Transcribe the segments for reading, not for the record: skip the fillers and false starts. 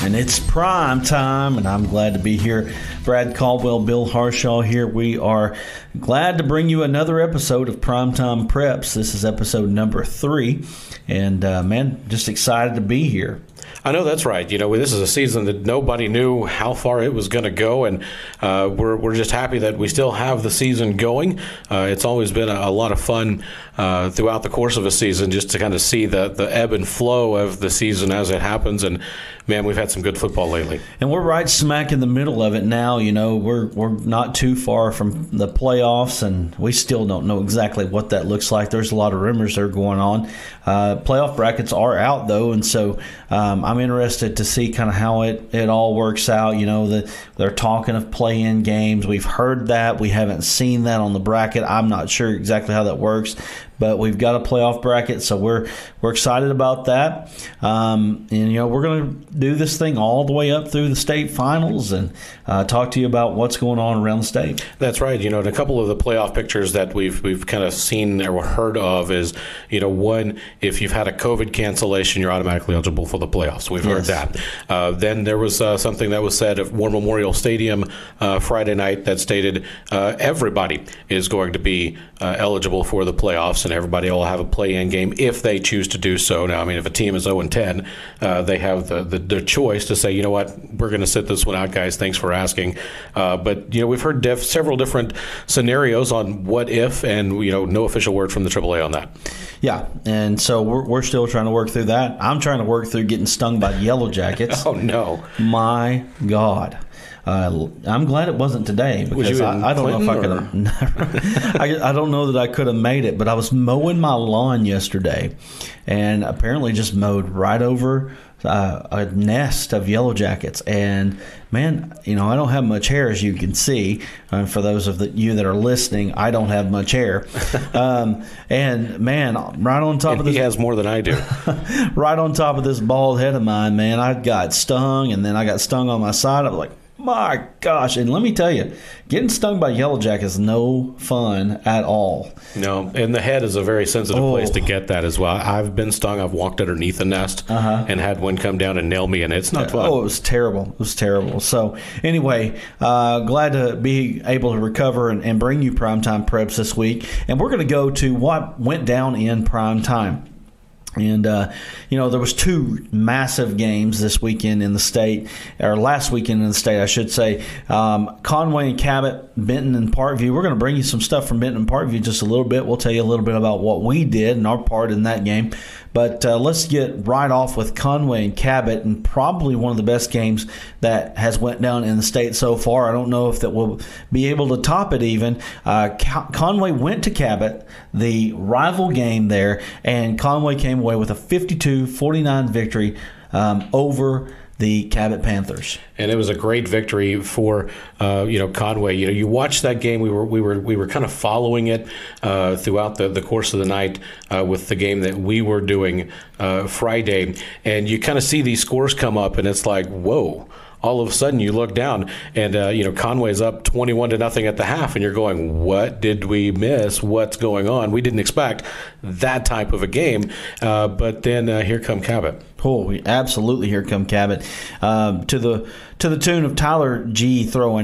and it's prime time, and I'm glad to be here. Brad Caldwell, Bill Harshaw here. We are glad to bring you another episode of Primetime Preps. This is episode number 3, and man, just excited to be here. I know that's right. You know, this is a season that nobody knew how far it was going to go, and we're just happy that we still have the season going. It's always been a lot of fun throughout the course of a season just to kind of see the ebb and flow of the season as it happens. And man, we've had some good football lately. And we're right smack in the middle of it now. You know, we're not too far from the playoffs, and we still don't know exactly what that looks like. There's a lot of rumors that are going on. Playoff brackets are out, though, and so I'm interested to see kind of how it all works out. You know, they're talking of play-in games. We've heard that. We haven't seen that on the bracket. I'm not sure exactly how that works, but we've got a playoff bracket, so we're excited about that. And, you know, we're going to do this thing all the way up through the state finals and talk to you about what's going on around the state. That's right. You know, and a couple of the playoff pictures that we've kind of seen or heard of is, you know, one, if you've had a COVID cancellation, you're automatically eligible for the playoffs. We've heard that. Then there was something that was said at War Memorial Stadium Friday night that stated everybody is going to be eligible for the playoffs, and everybody will have a play-in game if they choose to do so. Now, I mean, if a team is 0-10, they have the choice to say, you know what, we're going to sit this one out, guys. Thanks for asking. But, you know, we've heard several different scenarios on what if, and, you know, no official word from the AAA on that. Yeah, and so we're still trying to work through that. I'm trying to work through getting stung by Yellow Jackets. Oh, no. My God. I'm glad it wasn't today, because I don't know if I could have. I don't know that I could have made it, but I was mowing my lawn yesterday, and apparently just mowed right over a nest of Yellow Jackets. And man, you know, I don't have much hair, as you can see. For those of you that are listening, I don't have much hair. And man, right on top of this, he has more than I do. Right on top of this bald head of mine, man, I got stung, and then I got stung on my side. I was like, my gosh. And let me tell you, getting stung by Yellow Jacket is no fun at all. No, and the head is a very sensitive place to get that as well. I've been stung. I've walked underneath a nest and had one come down and nail me, and it's not fun. Oh, it was terrible. It was terrible. So anyway, glad to be able to recover and bring you Primetime Preps this week. And we're going to go to what went down in prime time. And, you know, there was 2 massive games this weekend in the state, or last weekend in the state, I should say. Conway and Cabot, Benton and Parkview. We're going to bring you some stuff from Benton and Parkview just a little bit. We'll tell you a little bit about what we did and our part in that game. But let's get right off with Conway and Cabot, and probably one of the best games that has went down in the state so far. I don't know if that will be able to top it even. Conway went to Cabot, the rival game there, and Conway came away with a 52-49 victory over the Cabot Panthers. And it was a great victory for Conway. You know, you watched that game. We were kind of following it throughout the course of the night with the game that we were doing Friday, and you kind of see these scores come up, and it's like, whoa. All of a sudden, you look down, and Conway's up 21-0 at the half, and you're going, "What did we miss? What's going on?" We didn't expect that type of a game, but then here come Cabot. Oh, absolutely! Here come Cabot to the tune of Tyler throwing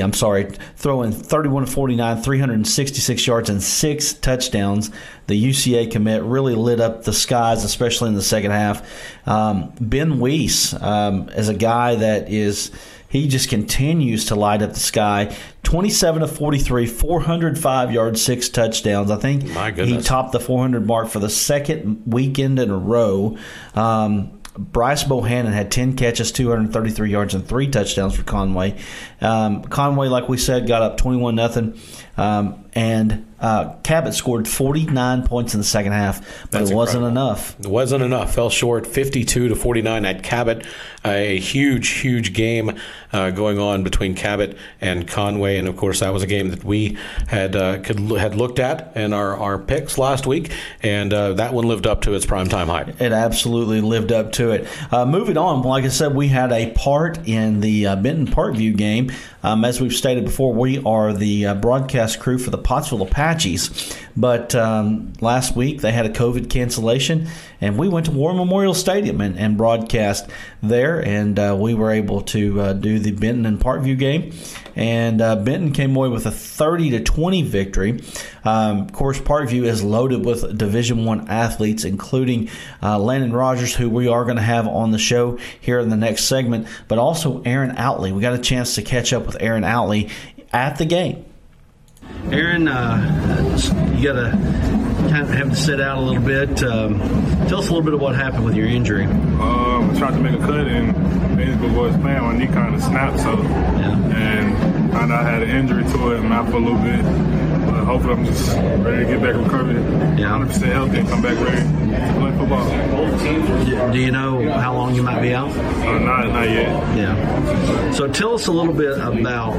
31-49, 366 yards and 6 touchdowns. The UCA commit really lit up the skies, especially in the second half. Ben Weiss is a guy that he just continues to light up the sky. 27-43, 405 yards, 6 touchdowns. I think he topped the 400 mark for the second weekend in a row. Bryce Bohannon had 10 catches, 233 yards, and 3 touchdowns for Conway. Conway, like we said, got up 21-0. And Cabot scored 49 points in the second half, but it wasn't enough. It wasn't enough. Fell short, 52-49 at Cabot. A huge game going on between Cabot and Conway, and of course that was a game that we had looked at in our picks last week, and that one lived up to its primetime hype. It absolutely lived up to it. Moving on, like I said, we had a part in the Benton Parkview game. As we've stated before, we are the broadcast crew for the Pottsville Apache Apaches. But last week they had a COVID cancellation, and we went to War Memorial Stadium and broadcast there, and we were able to do the Benton and Parkview game. And Benton came away with a 30-20 victory. Of course, Parkview is loaded with Division I athletes, including Landon Rogers, who we are going to have on the show here in the next segment, but also Aaron Outley. We got a chance to catch up with Aaron Outley at the game. Aaron, you got to kind of have to sit out a little bit. Tell us a little bit of what happened with your injury. I tried to make a cut, and basically was playing, my knee kind of snapped, and found out I had an injury to it, and out for a little bit. But hopefully I'm just ready to get back recovered, 100% healthy, and come back ready to play football. Do you know how long you might be out? Not yet. Yeah. So tell us a little bit about,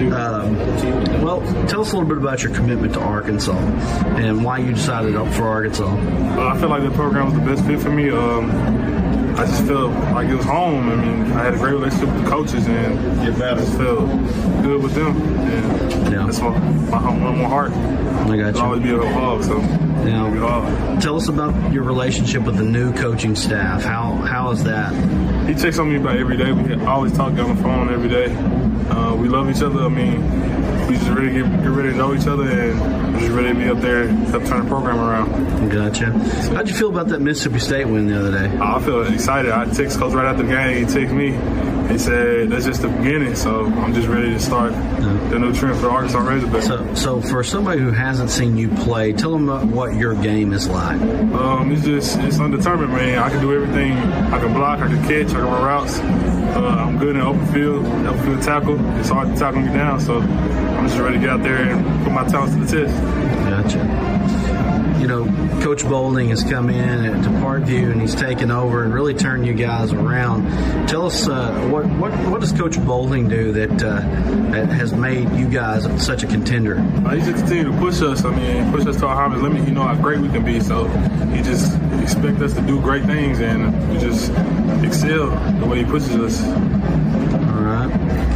tell us a little bit about your commitment to Arkansas and why you decided for Arkansas. I feel like the program was the best fit for me. I just felt like it was home. I mean, I had a great relationship with the coaches, and I just felt good with them. And that's my heart. I got you. It'll always be a hog, so tell us about your relationship with the new coaching staff. How is that? He checks on me about every day. We always talk on the phone every day. We love each other. I mean, we just ready to get ready to know each other, and we're just ready to be up there and help turn the program around. Gotcha. How'd you feel about that Mississippi State win the other day? I feel excited. I text Coach right after the game. He texted me. He said, that's just the beginning, so I'm just ready to start the new trend for the Arkansas Razorbacks. So for somebody who hasn't seen you play, tell them what your game is like. It's undetermined, man. I can do everything. I can block, I can catch, I can run routes. I'm good in open field tackle. It's hard to tackle me down, so I'm just ready to get out there and put my talents to the test. Gotcha. You know, Coach Bolding has come in to Parkview, and he's taken over and really turned you guys around. Tell us, what does Coach Bolding do that has made you guys such a contender? He just continue to push us. I mean, push us to our highest limit. You know how great we can be. So he just expects us to do great things, and we just excel the way he pushes us. All right.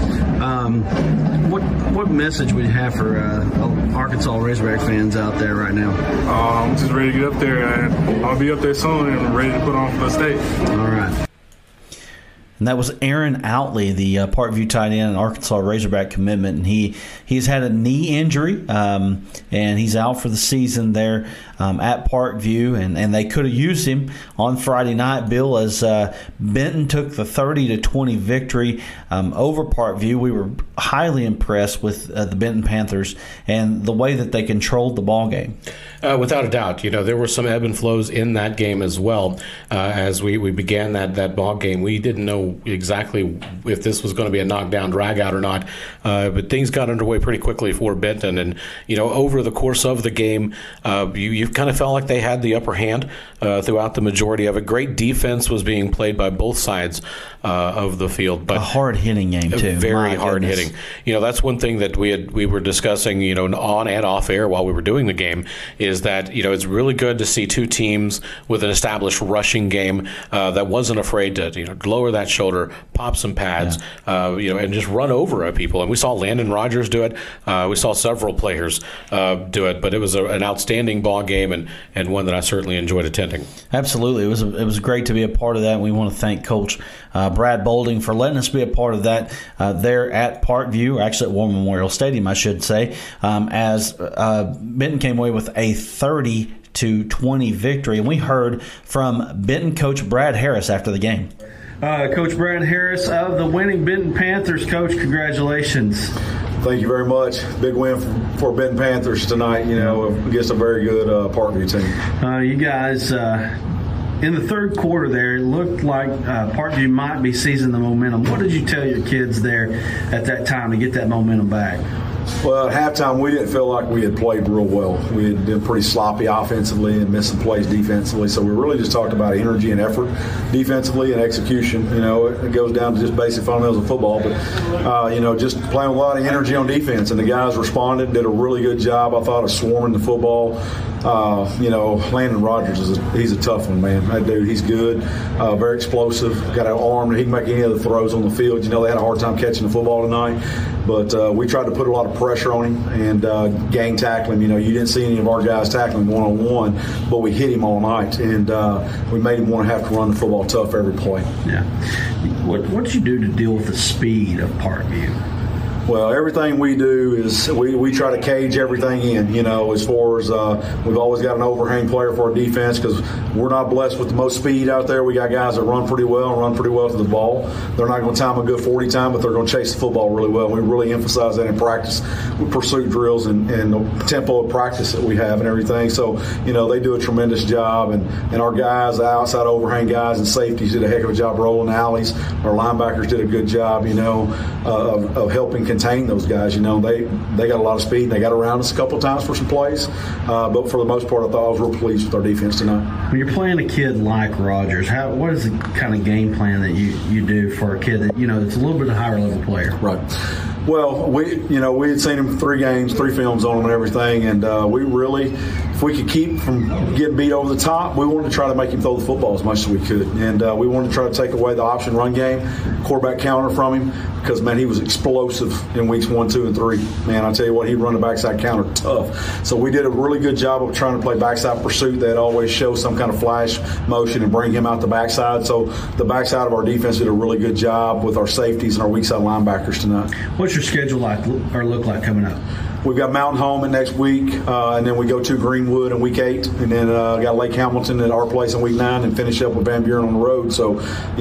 What message would you have for Arkansas Razorback fans out there right now? I'm just ready to get up there, and I'll be up there soon and ready to put on for the state. All right. And that was Aaron Outley, the Parkview tight end and Arkansas Razorback commitment. And he's had a knee injury, and he's out for the season there at Parkview. And they could have used him on Friday night, Bill, as Benton took the 30-20 victory over Parkview. We were highly impressed with the Benton Panthers and the way that they controlled the ball game. Without a doubt. You know, there were some ebb and flows in that game as well. As we began that ball game, we didn't know exactly if this was going to be a knockdown, drag out or not. But things got underway pretty quickly for Benton. And, you know, over the course of the game, you kind of felt like they had the upper hand throughout the majority of it. Great defense was being played by both sides of the field. But a hard-hitting game, too. Very hard-hitting. You know, that's one thing that we were discussing, you know, on and off air while we were doing the game, is that, you know, it's really good to see two teams with an established rushing game that wasn't afraid to, you know, lower that shoulder, pop some pads, you know, and just run over people. And we saw Landon Rogers do it. We saw several players do it. But it was an outstanding ball game and one that I certainly enjoyed attending. Absolutely. It was great to be a part of that. We want to thank Coach Brad Bolding for letting us be a part of that there at Parkview, actually at War Memorial Stadium, I should say, as Benton came away with a 30-20 victory. And we heard from Benton coach Brad Harris after the game. Coach Brad Harris of the winning Benton Panthers. Coach, congratulations. Thank you very much. Big win for Benton Panthers tonight, you know, against a very good Parkview team. You guys, in the third quarter there, it looked like Parkview might be seizing the momentum. What did you tell your kids there at that time to get that momentum back? Well, at halftime, we didn't feel like we had played real well. We had been pretty sloppy offensively and missed some plays defensively. So we really just talked about energy and effort defensively and execution. You know, it goes down to just basic fundamentals of football. But, you know, just playing with a lot of energy on defense. And the guys responded, did a really good job, I thought, of swarming the football. Landon Rogers he's a tough one, man. That dude, he's good, very explosive, got an arm that he can make any of the throws on the field. They had a hard time catching the football tonight, but we tried to put a lot of pressure on him and gang tackle him. You didn't see any of our guys tackling him one-on-one, but we hit him all night, and we made him want to have to run the football tough every play. Yeah. What did you do to deal with the speed of Parkview? Well, everything we do is we try to cage everything in, as far as we've always got an overhang player for our defense because we're not blessed with the most speed out there. We got guys that run pretty well to the ball. They're not going to time a good 40 time, but they're going to chase the football really well. We really emphasize that in practice with pursuit drills and the tempo of practice that we have and everything. So, they do a tremendous job. And our guys, the outside overhang guys and safeties did a heck of a job rolling alleys. Our linebackers did a good job, of helping contain those guys. They got a lot of speed. They got around us a couple of times for some plays, but for the most part, I thought I was real pleased with our defense tonight. When you're playing a kid like Rogers, what is the kind of game plan that you do for a kid that it's a little bit of a higher level player? Right. Well, we had seen him 3 games, 3 films on him and everything, and we really, if we could keep from getting beat over the top, we wanted to try to make him throw the football as much as we could, and we wanted to try to take away the option run game, quarterback counter from him, because, man, he was explosive in weeks 1, 2, and 3. Man, I tell you what, he'd run the backside counter tough. So we did a really good job of trying to play backside pursuit that always show some kind of flash motion and bring him out the backside. So the backside of our defense did a really good job with our safeties and our weak side linebackers tonight. What's your schedule like or look like coming up? We've got Mountain Home next week, and then we go to Greenwood in week 8, and then got Lake Hamilton at our place in week 9, and finish up with Van Buren on the road. So,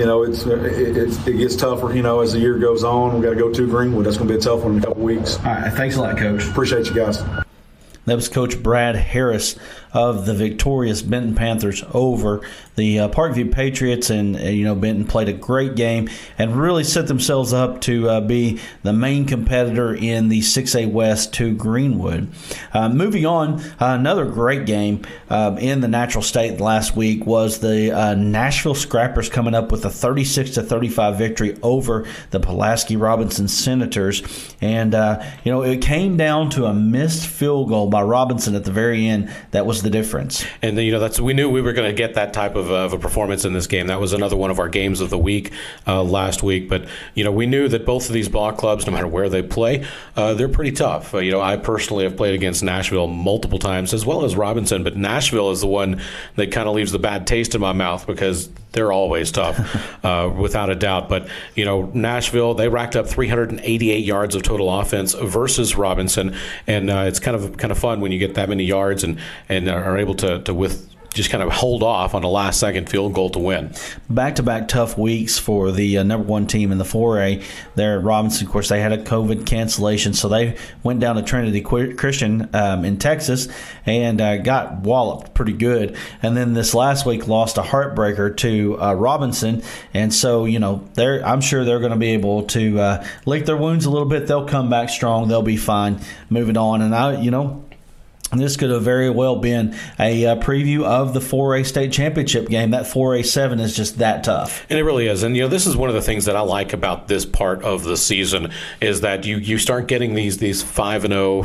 it gets tougher, as the year goes on. We've got to go to Greenwood. That's going to be a tough one in a couple weeks. All right. Thanks a lot, Coach. Appreciate you guys. That was Coach Brad Harris of the victorious Benton Panthers over the Parkview Patriots. And, Benton played a great game and really set themselves up to be the main competitor in the 6A West to Greenwood. Moving on, another great game in the Natural State last week was the Nashville Scrappers coming up with a 36-35 victory over the Pulaski Robinson Senators. And, it came down to a missed field goal by Robinson at the very end. That was the difference. And we knew we were going to get that type of a performance in this game. That was another one of our games of the week last week. But we knew that both of these ball clubs, no matter where they play, they're pretty tough. I personally have played against Nashville multiple times, as well as Robinson. But Nashville is the one that kind of leaves the bad taste in my mouth because they're always tough, without a doubt. But Nashville, they racked up 388 yards of total offense versus Robinson, and it's kind of fun when you get that many yards and are able to just kind of hold off on a last-second field goal to win. Back-to-back tough weeks for the number 1 team in the 4A. There at Robinson, of course, they had a COVID cancellation, so they went down to Trinity Christian in Texas and got walloped pretty good. And then this last week lost a heartbreaker to Robinson. And so, I'm sure they're going to be able to lick their wounds a little bit. They'll come back strong. They'll be fine moving on. And this could have very well been a preview of the 4A state championship game. That 4A7 is just that tough. And it really is. And, this is one of the things that I like about this part of the season is that you start getting these 5-0,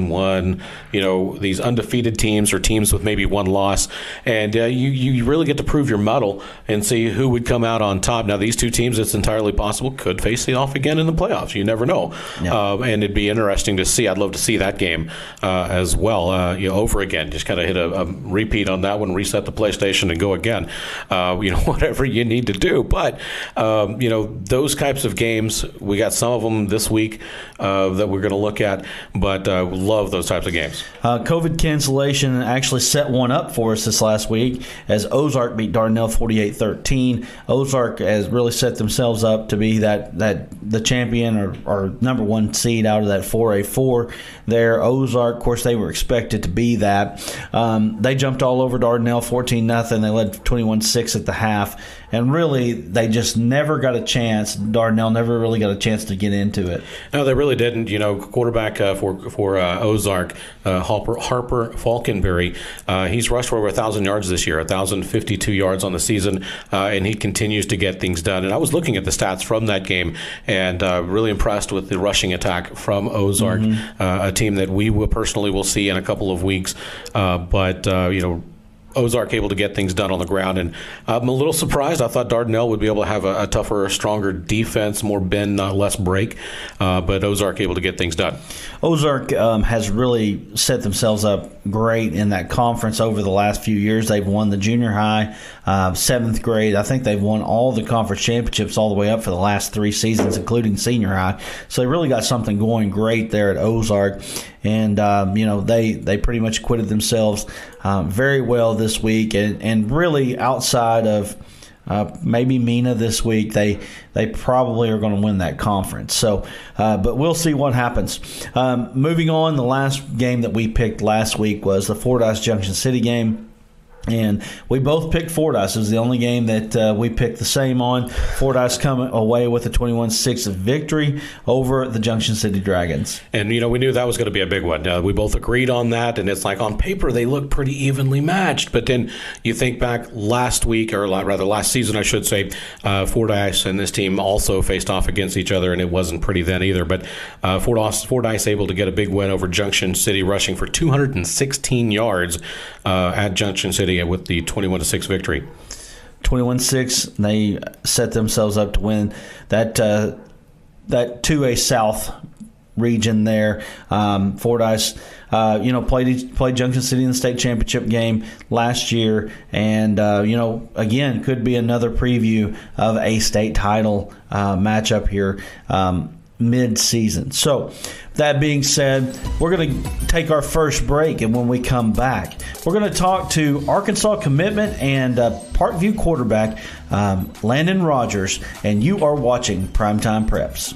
5-1, these undefeated teams or teams with maybe one loss. And you really get to prove your mettle and see who would come out on top. Now, these two teams, it's entirely possible, could face it off again in the playoffs. You never know. Yeah. And it'd be interesting to see. I'd love to see that game as well. Over again, just kind of hit a repeat on that one, reset the PlayStation, and go again. Whatever you need to do. But those types of games, we got some of them this week that we're going to look at. But love those types of games. COVID cancellation actually set one up for us this last week as Ozark beat Dardanelle 48-13. Ozark has really set themselves up to be the champion or number 1 seed out of that 4A4 there. Ozark, of course, they were expected to be that. They jumped all over Dardanelle 14-0. They led 21-6 at the half. And really, they just never got a chance. Dardanelle never really got a chance to get into it. No, they really didn't. Quarterback for Ozark, Harper Falkenberry, he's rushed for over 1,000 yards this year, 1,052 yards on the season, and he continues to get things done. And I was looking at the stats from that game and really impressed with the rushing attack from Ozark, a team that we personally will see in a couple couple of weeks, but Ozark able to get things done on the ground, and I'm a little surprised. I thought Dardanelle would be able to have a tougher, stronger defense, more bend, less break, but Ozark able to get things done. Ozark has really set themselves up great in that conference over the last few years. They've won the junior high, 7th grade. I think they've won all the conference championships all the way up for the last 3 seasons, including senior high. So they really got something going great there at Ozark. And, they pretty much acquitted themselves very well this week. And really outside of maybe Mena this week, they probably are going to win that conference. So, but we'll see what happens. Moving on, the last game that we picked last week was the Fordyce Junction City game. And we both picked Fordyce. It was the only game that we picked the same on. Fordyce coming away with a 21-6 victory over the Junction City Dragons. And, we knew that was going to be a big one. We both agreed on that, and it's like on paper they look pretty evenly matched. But then you think back last week, or rather last season, I should say, Fordyce and this team also faced off against each other, and it wasn't pretty then either. But Fordyce able to get a big win over Junction City, rushing for 216 yards at Junction City with the 21-6 victory. 21-6, they set themselves up to win that 2A South region there. Fordyce, played Junction City in the state championship game last year, and again could be another preview of a state title matchup here mid-season. So that being said, we're going to take our first break, and when we come back, we're going to talk to Arkansas commitment and Parkview quarterback Landon Rogers, and you are watching Primetime Preps.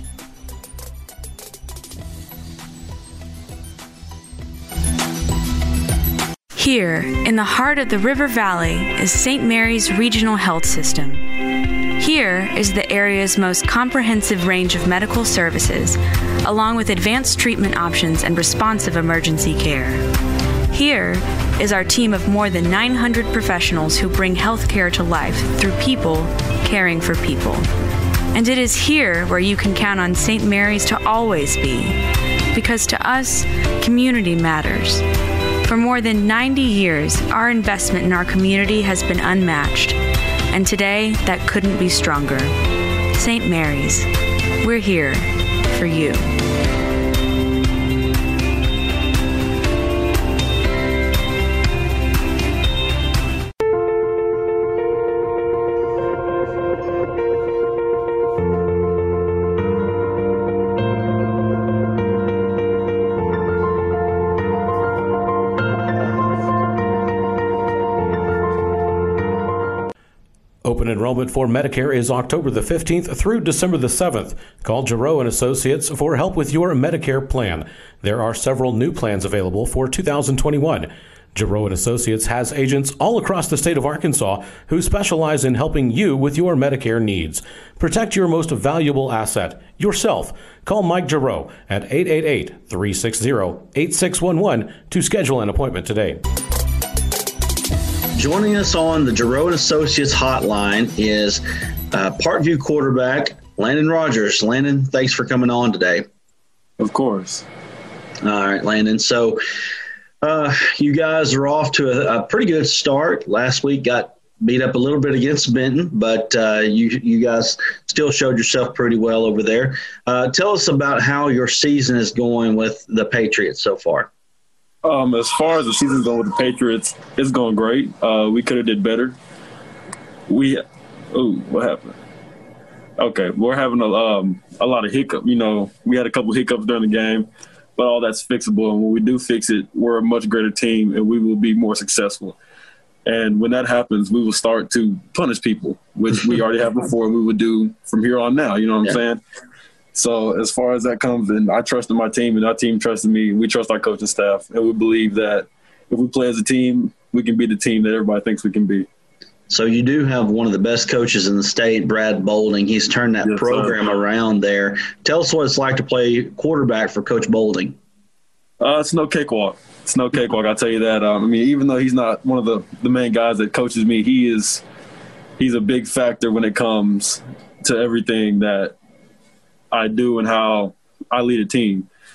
Here, in the heart of the River Valley, is St. Mary's Regional Health System. Here is the area's most comprehensive range of medical services, along with advanced treatment options and responsive emergency care. Here is our team of more than 900 professionals who bring healthcare to life through people caring for people. And it is here where you can count on St. Mary's to always be, because to us, community matters. For more than 90 years, our investment in our community has been unmatched. And today, that couldn't be stronger. St. Mary's, we're here for you. Open enrollment for Medicare is October the 15th through December the 7th. Call Giroux & Associates for help with your Medicare plan. There are several new plans available for 2021. Giroux & Associates has agents all across the state of Arkansas who specialize in helping you with your Medicare needs. Protect your most valuable asset, yourself. Call Mike Giroux at 888-360-8611 to schedule an appointment today. Joining us on the Giroux & Associates hotline is Parkview quarterback Landon Rogers. Landon, thanks for coming on today. Of course. All right, Landon. So you guys are off to a pretty good start. Last week got beat up a little bit against Benton, but you guys still showed yourself pretty well over there. Tell us about how your season is going with the Patriots so far. As far as the season's going with the Patriots, it's going great. We could have did better. What happened? Okay, we're having a lot of hiccup. We had a couple hiccups during the game, but all that's fixable. And when we do fix it, we're a much greater team, and we will be more successful. And when that happens, we will start to punish people, which we already have before, and we would do from here on now. You know what I'm saying? So as far as that comes, and I trusted my team, and our team trusted me. We trust our coaching staff, and we believe that if we play as a team, we can be the team that everybody thinks we can be. So you do have one of the best coaches in the state, Brad Bolding. He's turned that program around there. Tell us what it's like to play quarterback for Coach Bolding. It's no cakewalk. It's no cakewalk, I'll tell you that. Even though he's not one of the main guys that coaches me, he's a big factor when it comes to everything that I do and how I lead a team.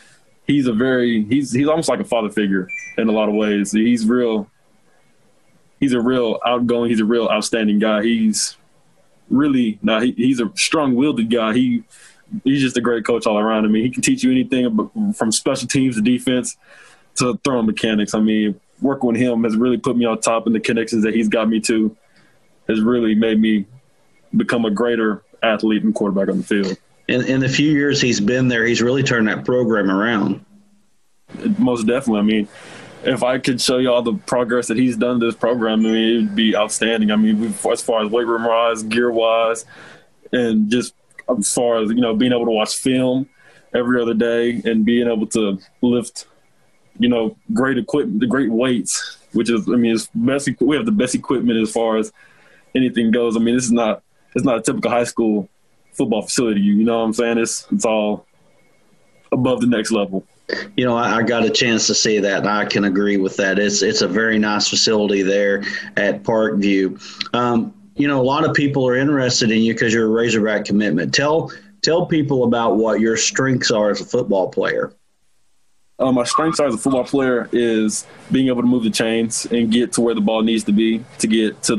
he's almost like a father figure in a lot of ways. He's a real outgoing. He's a real outstanding guy. He's really he's a strong-willed guy. He's just a great coach all around. I mean, he can teach you anything from special teams to defense to throwing mechanics. I mean, working with him has really put me on top, and the connections that he's got me to has really made me become a greater athlete and quarterback on the field. In the few years he's been there, he's really turned that program around. Most definitely. I mean, if I could show you all the progress that he's done to this program, I mean, it would be outstanding. I mean, as far as weight room-wise, gear-wise, and just as far as, being able to watch film every other day and being able to lift, great equipment, the great weights, which is, I mean, we have the best equipment as far as anything goes. I mean, it's not a typical high school football facility. You know what I'm saying? It's all above the next level. I got a chance to see that, and I can agree with that. It's a very nice facility there at Parkview. A lot of people are interested in you because you're a Razorback commitment. Tell people about what your strengths are as a football player. My strengths as a football player is being able to move the chains and get to where the ball needs to be to get to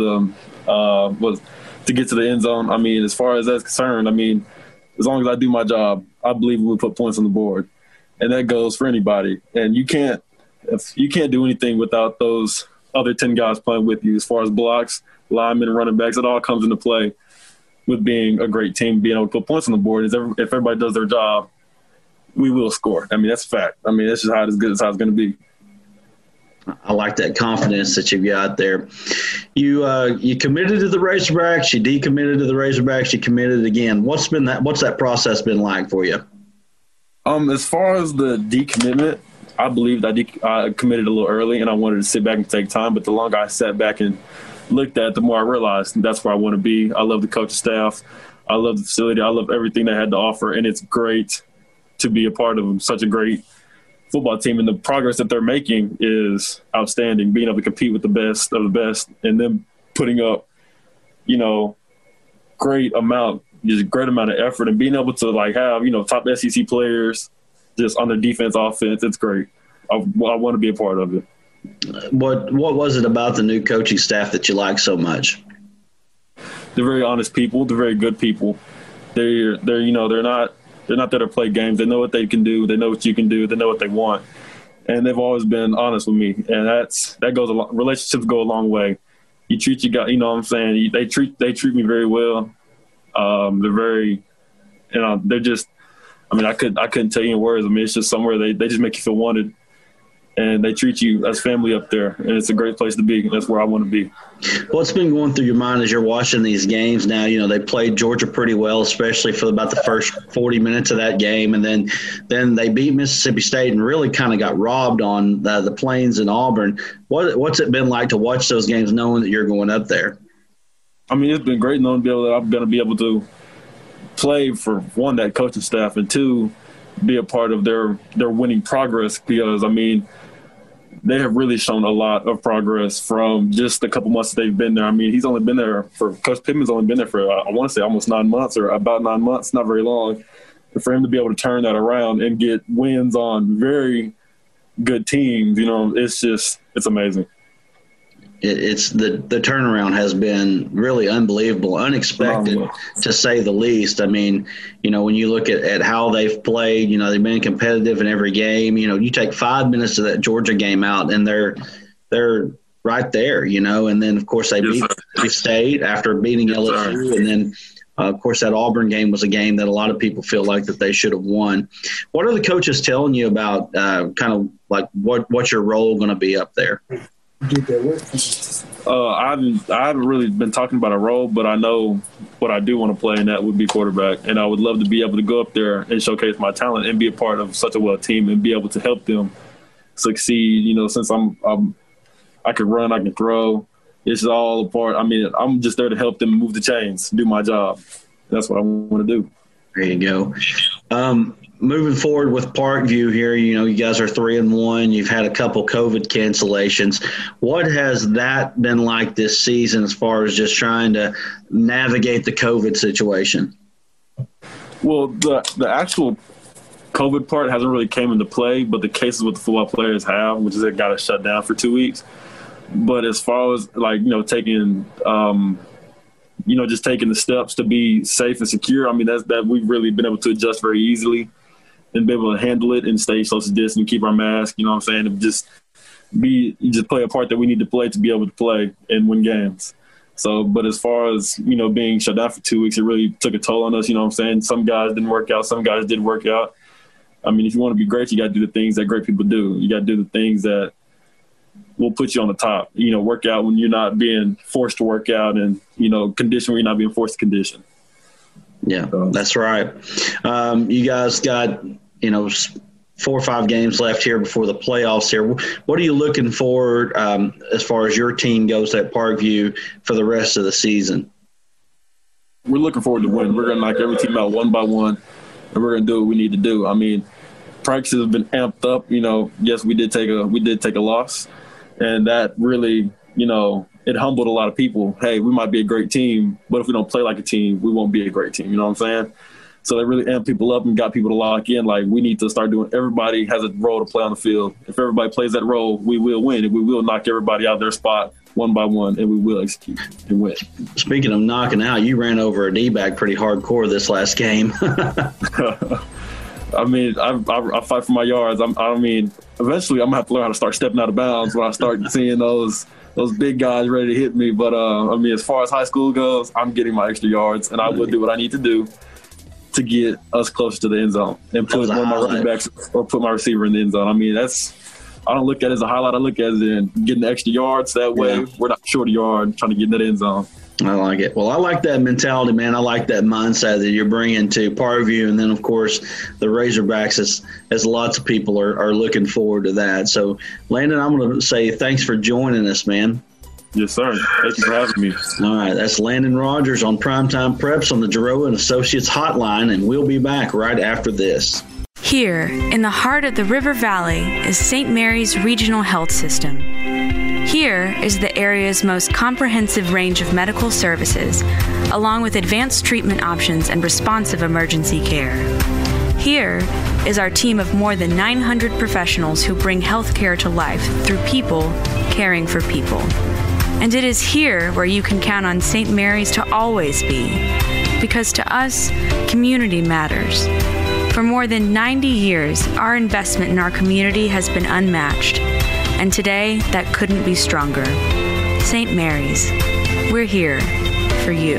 the end zone. I mean, as far as that's concerned, I mean, as long as I do my job, I believe we will put points on the board, and that goes for anybody. And you can't do anything without those other 10 guys playing with you. As far as blocks, linemen, running backs, it all comes into play with being a great team, being able to put points on the board. If everybody does their job, we will score. I mean, that's a fact. I mean, that's just how it's going to be. I like that confidence that you've got there. You committed to the Razorbacks, you decommitted to the Razorbacks, you committed again. What's that process been like for you? As far as the decommitment, I believe that I committed a little early, and I wanted to sit back and take time. But the longer I sat back and looked at it, the more I realized that's where I want to be. I love the coaching staff. I love the facility. I love everything they had to offer, and it's great to be a part of such a great football team. And the progress that they're making is outstanding, being able to compete with the best of the best and then putting up, great amount of effort and being able to have, top SEC players just on the defense, offense. It's great. I want to be a part of it. What was it about the new coaching staff that you like so much? They're very honest people. They're very good people. They're not there to play games. They know what they can do. They know what you can do. They know what they want, and they've always been honest with me. And that goes a long. Relationships go a long way. You treat you guys. You know what I'm saying? They treat me very well. They're very, they're just. I mean, I couldn't tell you in words. I mean, it's just somewhere they just make you feel wanted, and they treat you as family up there, and it's a great place to be. That's where I want to be. What's been going through your mind as you're watching these games now? They played Georgia pretty well, especially for about the first 40 minutes of that game, and then they beat Mississippi State and really kind of got robbed on the Plains and Auburn. What's it been like to watch those games, knowing that you're going up there? I mean, it's been great knowing that I'm going to be able to play for, one, that coaching staff, and two, be a part of their winning progress, because, I mean, they have really shown a lot of progress from just a couple months that they've been there. I mean, Coach Pittman's only been there for, I want to say almost 9 months, or about 9 months, not very long. And for him to be able to turn that around and get wins on very good teams, it's amazing. It's the turnaround has been really unbelievable, unexpected to say the least. I mean, when you look at how they've played, they've been competitive in every game. You take 5 minutes of that Georgia game out and they're right there, and then of course they beat Mississippi State after beating LSU. And then of course that Auburn game was a game that a lot of people feel like that they should have won. What are the coaches telling you about kind of like what's your role going to be up there? I haven't really been talking about a role, but I know what I do want to play, and that would be quarterback. And I would love to be able to go up there and showcase my talent and be a part of such a well team and be able to help them succeed. Since I can run, I can throw. It's all a part. I mean, I'm just there to help them move the chains, do my job. That's what I want to do. There you go. Moving forward with Parkview here, you guys are 3-1. You've had a couple COVID cancellations. What has that been like this season as far as just trying to navigate the COVID situation? Well, the actual COVID part hasn't really came into play, but the cases with the football players have, which is it got us shut down for 2 weeks. But as far as taking, just taking the steps to be safe and secure, I mean, that we've really been able to adjust very easily and be able to handle it and stay social distance, keep our mask, you know what I'm saying, and just play a part that we need to play to be able to play and win games. So, but as far as, being shut down for 2 weeks, it really took a toll on us, you know what I'm saying? Some guys didn't work out, some guys did work out. I mean, if you want to be great, you got to do the things that great people do. You got to do the things that will put you on the top. Work out when you're not being forced to work out, and, condition when you're not being forced to condition. Yeah, that's right. You guys got, 4 or 5 games left here before the playoffs here. What are you looking for as far as your team goes at Parkview for the rest of the season? We're looking forward to winning. We're going to knock every team out one by one, and we're going to do what we need to do. I mean, practices have been amped up. Yes, we did take a loss, and that really, it humbled a lot of people. Hey, we might be a great team, but if we don't play like a team, we won't be a great team. You know what I'm saying? So they really amped people up and got people to lock in. Like, we need to start doing – everybody has a role to play on the field. If everybody plays that role, we will win, and we will knock everybody out of their spot one by one, and we will execute and win. Speaking of knocking out, you ran over a D-back pretty hardcore this last game. I mean, I fight for my yards. Eventually I'm going to have to learn how to start stepping out of bounds when I start seeing those big guys ready to hit me. But, as far as high school goes, I'm getting my extra yards, and I will do what I need to do to get us closer to the end zone and put one of my running backs or put my receiver in the end zone. I mean, I don't look at it as a highlight. I look at it as getting the extra yards. That way we're not short a yard trying to get in that end zone. I like it. Well, I like that mentality, man. I like that mindset that you're bringing to Parkview. And then, of course, the Razorbacks, as lots of people are looking forward to that. So, Landon, I'm going to say thanks for joining us, man. Yes, sir. Thank you for having me. All right. That's Landon Rogers on Primetime Preps on the Giroux and Associates Hotline, and we'll be back right after this. Here, in the heart of the River Valley, is St. Mary's Regional Health System. Here is the area's most comprehensive range of medical services, along with advanced treatment options and responsive emergency care. Here is our team of more than 900 professionals who bring healthcare to life through people caring for people. And it is here where you can count on St. Mary's to always be, because to us, community matters. For more than 90 years, our investment in our community has been unmatched, and today that couldn't be stronger. St. Mary's, we're here for you.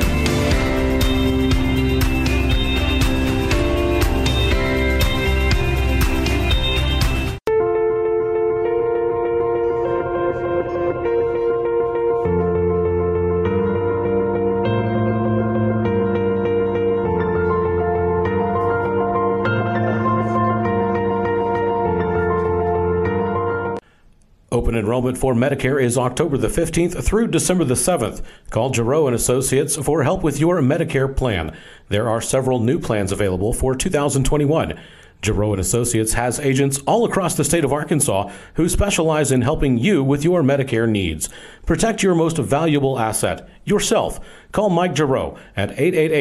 Open enrollment for Medicare is October the 15th through December the 7th. Call Giroux and Associates for help with your Medicare plan. There are several new plans available for 2021. Giroux and Associates has agents all across the state of Arkansas who specialize in helping you with your Medicare needs. Protect your most valuable asset, yourself. Call Mike Giroux at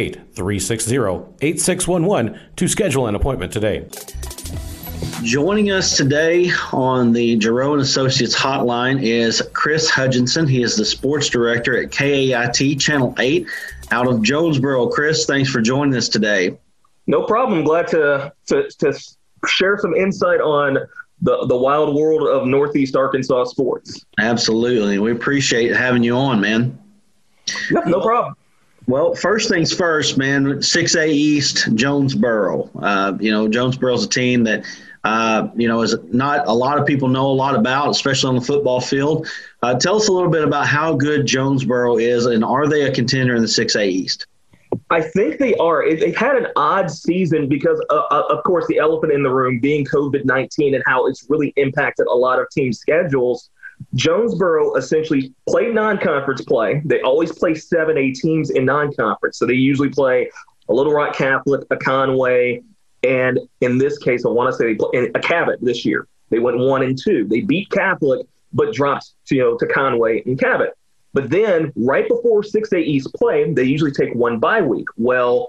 888-360-8611 to schedule an appointment today. Joining us today on the Giroux and Associates hotline is Chris Hutchinson. He is the sports director at KAIT Channel 8 out of Jonesboro. Chris, thanks for joining us today. No problem. Glad to share some insight on the wild world of Northeast Arkansas sports. Absolutely. We appreciate having you on, man. Yep, no problem. Well, first things first, man, 6A East, Jonesboro. Jonesboro's a team that is not a lot of people know a lot about, especially on the football field. Tell us a little bit about how good Jonesboro is, and are they a contender in the 6A East? I think they are. They've had an odd season because, of course, the elephant in the room being COVID-19 and how it's really impacted a lot of team schedules. Jonesboro essentially played non-conference play. They always play 7A teams in non-conference. So they usually play a Little Rock Catholic, a Conway, and in this case, I want to say they play a Cabot this year. They went 1-2. They beat Catholic, but dropped to Conway and Cabot. But then right before 6A East play, they usually take one bye week. Well,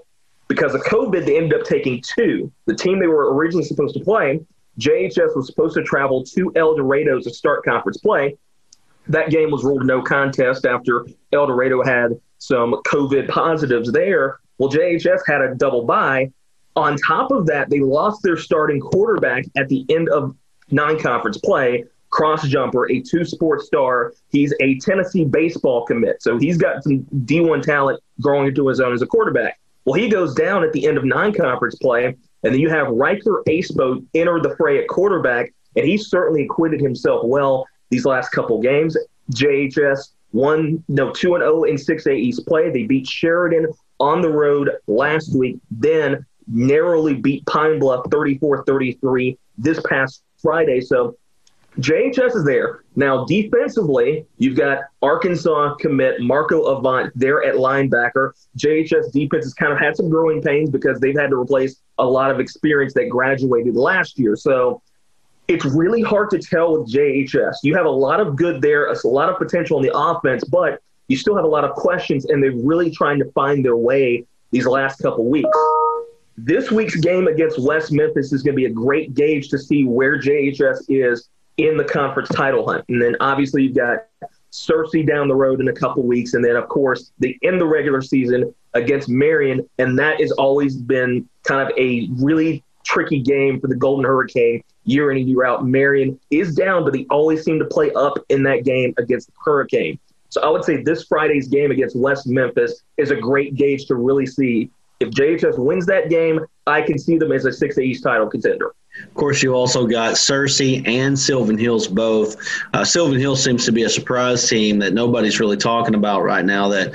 Because of COVID, they ended up taking 2. The team they were originally supposed to play, JHS, was supposed to travel to El Dorado to start conference play. That game was ruled no contest after El Dorado had some COVID positives there. Well, JHS had a double bye. On top of that, they lost their starting quarterback at the end of non-conference play, cross jumper, a 2-sport star. He's a Tennessee baseball commit, so he's got some D1 talent growing into his own as a quarterback. Well, he goes down at the end of non-conference play, and then you have Riker Acebo enter the fray at quarterback, and he certainly acquitted himself well these last couple games. JHS 2-0 in 6A East play. They beat Sheridan on the road last week, then narrowly beat Pine Bluff 34-33 this past Friday. So JHS is there. Now, defensively, you've got Arkansas commit Marco Avant there at linebacker. JHS defense has kind of had some growing pains because they've had to replace a lot of experience that graduated last year. So it's really hard to tell with JHS. You have a lot of good there, a lot of potential in the offense, but you still have a lot of questions, and they're really trying to find their way these last couple weeks. This week's game against West Memphis is going to be a great gauge to see where JHS is in the conference title hunt. And then obviously you've got Searcy down the road in a couple weeks. And then, of course, they end the regular season against Marion. And that has always been kind of a really tricky game for the Golden Hurricane year in and year out. Marion is down, but they always seem to play up in that game against the Hurricane. So I would say this Friday's game against West Memphis is a great gauge to really see. If JHS wins that game, I can see them as a 6A East title contender. Of course, you also got Searcy and Sylvan Hills both. Sylvan Hills seems to be a surprise team that nobody's really talking about right now. That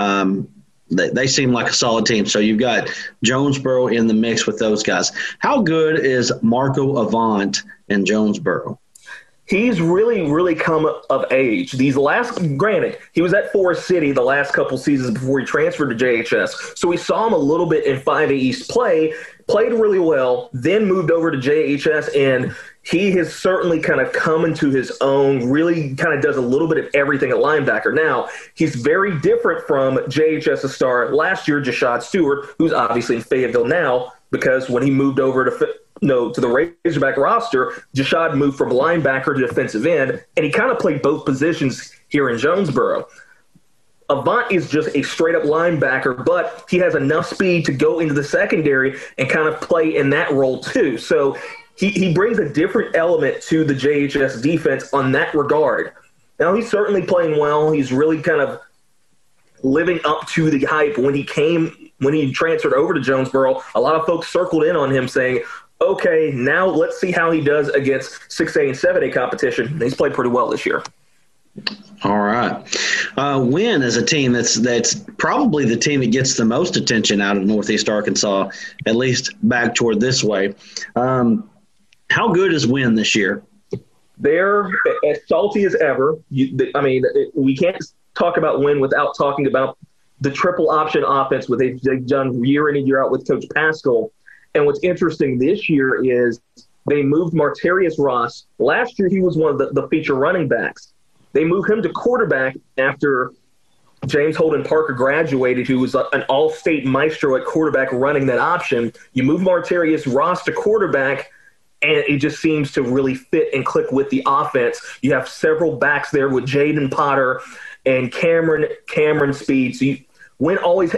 they seem like a solid team. So you've got Jonesboro in the mix with those guys. How good is Marco Avant in Jonesboro? He's really, really come of age. Granted, he was at Forest City the last couple seasons before he transferred to JHS. So we saw him a little bit in 5A East play, played really well, then moved over to JHS, and he has certainly kind of come into his own, really kind of does a little bit of everything at linebacker. Now, he's very different from JHS star last year, Jashad Stewart, who's obviously in Fayetteville now, because when he moved over to the Razorback roster, Jashad moved from linebacker to defensive end, and he kind of played both positions here in Jonesboro. Avant is just a straight-up linebacker, but he has enough speed to go into the secondary and kind of play in that role too. So he brings a different element to the JHS defense on that regard. Now, he's certainly playing well. He's really kind of living up to the hype. When he transferred over to Jonesboro, a lot of folks circled in on him saying, okay, now let's see how he does against 6A and 7A competition. He's played pretty well this year. All right. Wynn is a team that's probably the team that gets the most attention out of Northeast Arkansas, at least back toward this way. How good is Wynn this year? They're as salty as ever. We can't talk about Wynn without talking about the triple option offense they've done year in and year out with Coach Pascal. And what's interesting this year is they moved Martarius Ross. Last year, he was one of the feature running backs. They moved him to quarterback after James Holden Parker graduated, who was an all-state maestro at quarterback running that option. You move Martarius Ross to quarterback, and it just seems to really fit and click with the offense. You have several backs there with Jaden Potter and Cameron Speed. So Wynn always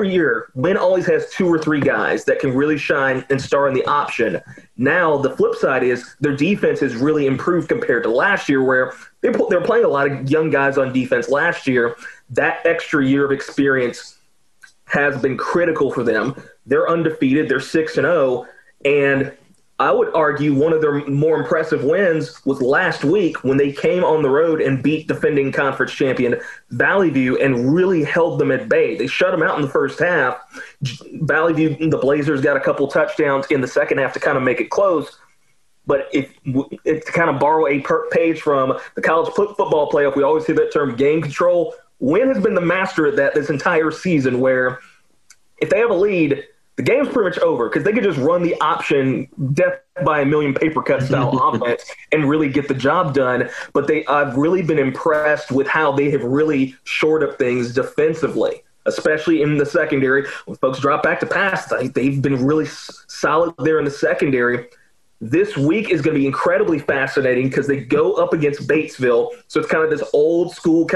has 2 or 3 guys that can really shine and star in the option. Now, the flip side is their defense has really improved compared to last year, where they're playing a lot of young guys on defense last year. That extra year of experience has been critical for them. They're undefeated. They're 6-0. And I would argue one of their more impressive wins was last week when they came on the road and beat defending conference champion Valley View and really held them at bay. They shut them out in the first half. Valley View, the Blazers, got a couple touchdowns in the second half to kind of make it close. But to kind of borrow a page from the college football playoff, we always hear that term game control. Wynn has been the master at that this entire season, where if they have a lead, the game's pretty much over because they could just run the option death by a million paper cut style offense and really get the job done. But I've really been impressed with how they have really shored up things defensively. especially in the secondary. When folks drop back to pass, they've been really solid there in the secondary. This week is going to be incredibly fascinating because they go up against Batesville. So it's kind of this old school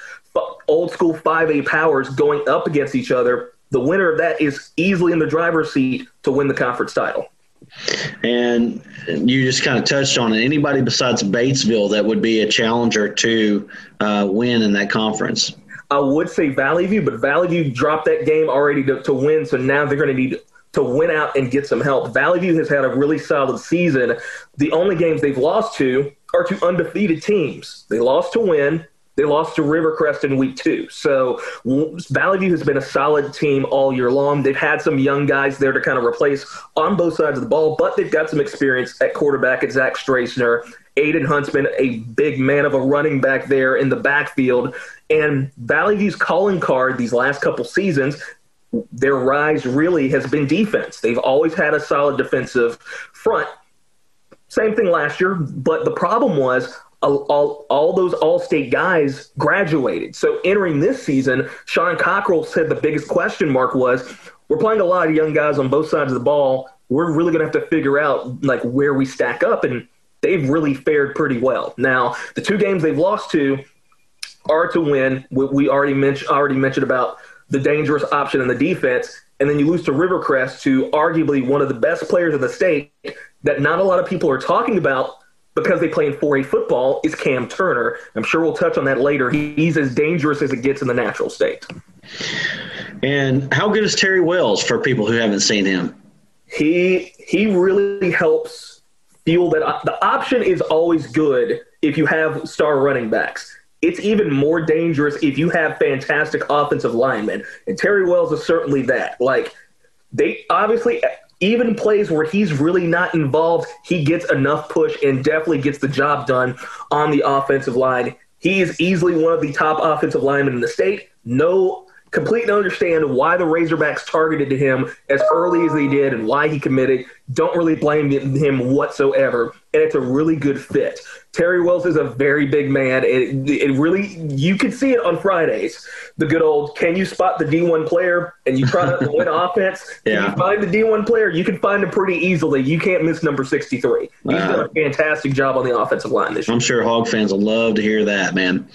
5A powers going up against each other. The winner of that is easily in the driver's seat to win the conference title. And you just kind of touched on it. Anybody besides Batesville that would be a challenger to win in that conference? I would say Valley View, but Valley View dropped that game already to win, so now they're going to need to win out and get some help. Valley View has had a really solid season. The only games they've lost to are to undefeated teams. They lost to Wynn. They lost to Rivercrest in week 2. So Valley View has been a solid team all year long. They've had some young guys there to kind of replace on both sides of the ball, but they've got some experience at quarterback at Zach Strasner, Aiden Huntsman, a big man of a running back there in the backfield. And Valley View's calling card these last couple seasons, their rise really has been defense. They've always had a solid defensive front. Same thing last year, but the problem was all those all-state guys graduated. So entering this season, Sean Cockrell said the biggest question mark was, we're playing a lot of young guys on both sides of the ball. We're really going to have to figure out like where we stack up, and they've really fared pretty well. Now, the 2 games they've lost to are to Win. We already mentioned about the dangerous option in the defense, and then you lose to Rivercrest, to arguably one of the best players in the state that not a lot of people are talking about because they play in 4A football, is Cam Turner. I'm sure we'll touch on that later. He's as dangerous as it gets in the natural state. And how good is Terry Wells for people who haven't seen him? He really helps fuel that. The option is always good if you have star running backs. It's even more dangerous if you have fantastic offensive linemen. And Terry Wells is certainly that. Like, they obviously – even plays where he's really not involved, he gets enough push and definitely gets the job done on the offensive line. He is easily one of the top offensive linemen in the state. Completely understand why the Razorbacks targeted him as early as they did and why he committed. Don't really blame him whatsoever, and it's a really good fit. Terry Wells is a very big man. It really, you can see it on Fridays. The good old, can you spot the D1 player and you try to win offense? Yeah. Can you find the D1 player? You can find him pretty easily. You can't miss number 63. He's done a fantastic job on the offensive line this year. I'm sure Hog fans will love to hear that, man.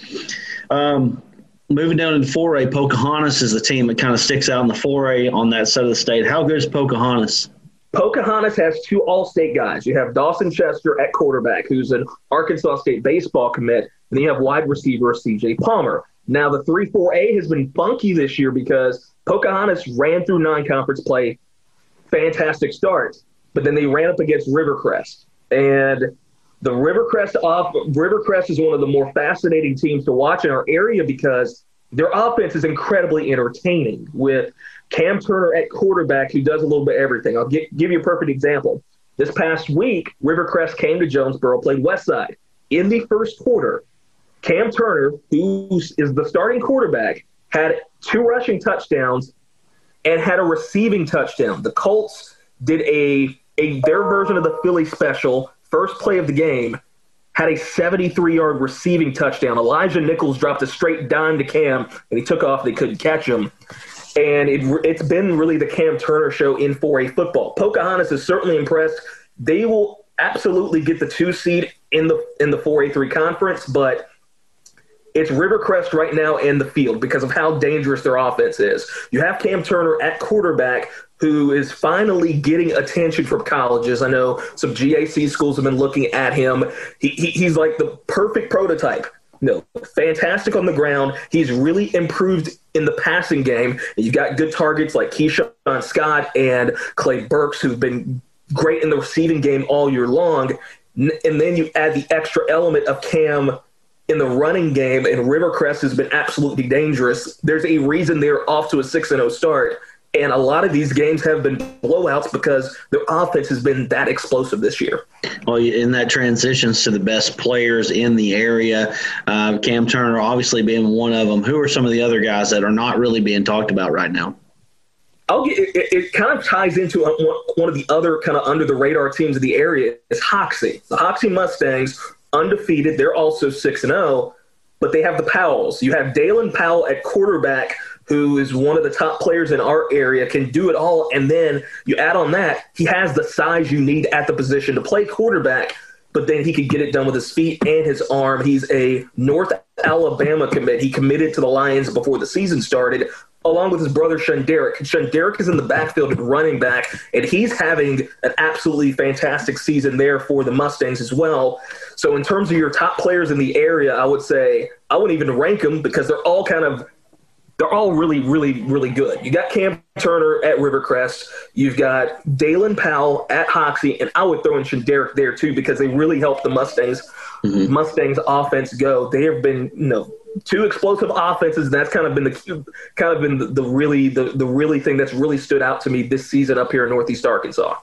Moving down into 4A, Pocahontas is the team that kind of sticks out in the 4A on that side of the state. How good is Pocahontas? Pocahontas has 2 all-state guys. You have Dawson Chester at quarterback, who's an Arkansas State baseball commit, and then you have wide receiver C.J. Palmer. Now, the 3-4A has been funky this year because Pocahontas ran through non-conference play, fantastic start, but then they ran up against Rivercrest. And the Rivercrest is one of the more fascinating teams to watch in our area because their offense is incredibly entertaining with Cam Turner at quarterback, who does a little bit of everything. I'll give you a perfect example. This past week, Rivercrest came to Jonesboro, played Westside. In the first quarter, Cam Turner, who is the starting quarterback, had 2 rushing touchdowns and had a receiving touchdown. The Colts did their version of the Philly special. First play of the game, had a 73-yard receiving touchdown. Elijah Nichols dropped a straight dime to Cam, and he took off. They couldn't catch him. And it's been really the Cam Turner show in 4A football. Pocahontas is certainly impressed. They will absolutely get the 2 seed in the 4A3 conference, but it's Rivercrest right now in the field because of how dangerous their offense is. You have Cam Turner at quarterback, who is finally getting attention from colleges. I know some GAC schools have been looking at him. He's like the perfect prototype. Fantastic on the ground. He's really improved in the passing game. You've got good targets like Keyshawn Scott and Clay Burks, who've been great in the receiving game all year long. And then you add the extra element of Cam in the running game, and Rivercrest has been absolutely dangerous. There's a reason they're off to a 6-0 start. And a lot of these games have been blowouts because their offense has been that explosive this year. Well, in that transitions to the best players in the area, Cam Turner obviously being one of them. Who are some of the other guys that are not really being talked about right now? It kind of ties into one of the other kind of under-the-radar teams of the area is Hoxie. The Hoxie Mustangs, undefeated. They're also 6-0. But they have the Powells. You have Dalen Powell at quarterback, who is one of the top players in our area, can do it all. And then you add on that, he has the size you need at the position to play quarterback, but then he could get it done with his feet and his arm. He's a North Alabama commit. He committed to the Lions before the season started, along with his brother Shunderick. Shunderick is in the backfield at running back, and he's having an absolutely fantastic season there for the Mustangs as well. So in terms of your top players in the area, I would say I wouldn't even rank them because they're all really, really, really good. You got Cam Turner at Rivercrest. You've got Dalen Powell at Hoxie, and I would throw in Shunderick there too because they really helped the Mustangs offense go. They have been, two explosive offenses. And that's kind of been the really thing that's really stood out to me this season up here in Northeast Arkansas.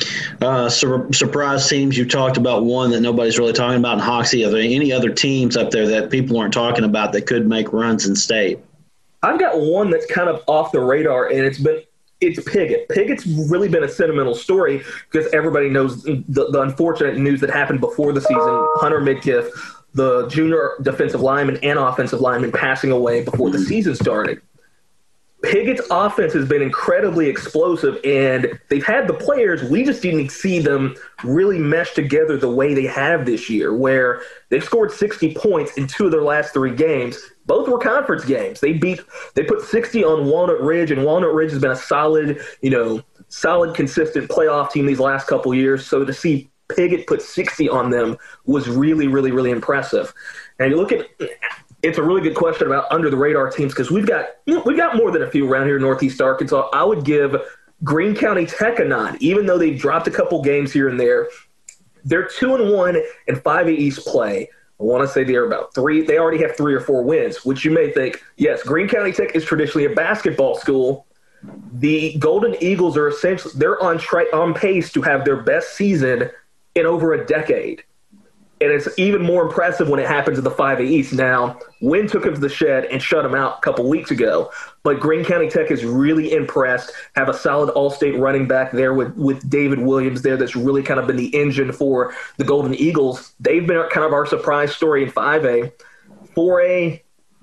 Surprise teams. You talked about one that nobody's really talking about in Hoxie. Are there any other teams up there that people aren't talking about that could make runs in state? I've got one that's kind of off the radar, and it's Piggott. Piggott's really been a sentimental story because everybody knows the unfortunate news that happened before the season. Hunter Midkiff, the junior defensive lineman and offensive lineman, passing away before the season started. Piggott's offense has been incredibly explosive, and they've had the players. We just didn't see them really mesh together the way they have this year, where they've scored 60 points in 2 of their last 3 games. Both were conference games. They put 60 on Walnut Ridge, and Walnut Ridge has been a solid, consistent playoff team these last couple years. So to see Piggott put 60 on them was really, really, really impressive. And you look at it's a really good question about under the radar teams because we've got more than a few around here in Northeast Arkansas. I would give Greene County Tech a nod, even though they've dropped a couple games here and there. They're 2-1 in 5A East play. I want to say they're about 3. They already have 3 or 4 wins, which you may think, yes, Greene County Tech is traditionally a basketball school. The Golden Eagles are essentially they're on pace to have their best season in over a decade. And it's even more impressive when it happens in the 5A East. Now, Wynn took him to the shed and shut him out a couple weeks ago. But Greene County Tech is really impressed, have a solid all-state running back there with David Williams there that's really kind of been the engine for the Golden Eagles. They've been kind of our surprise story in 5A. 4A,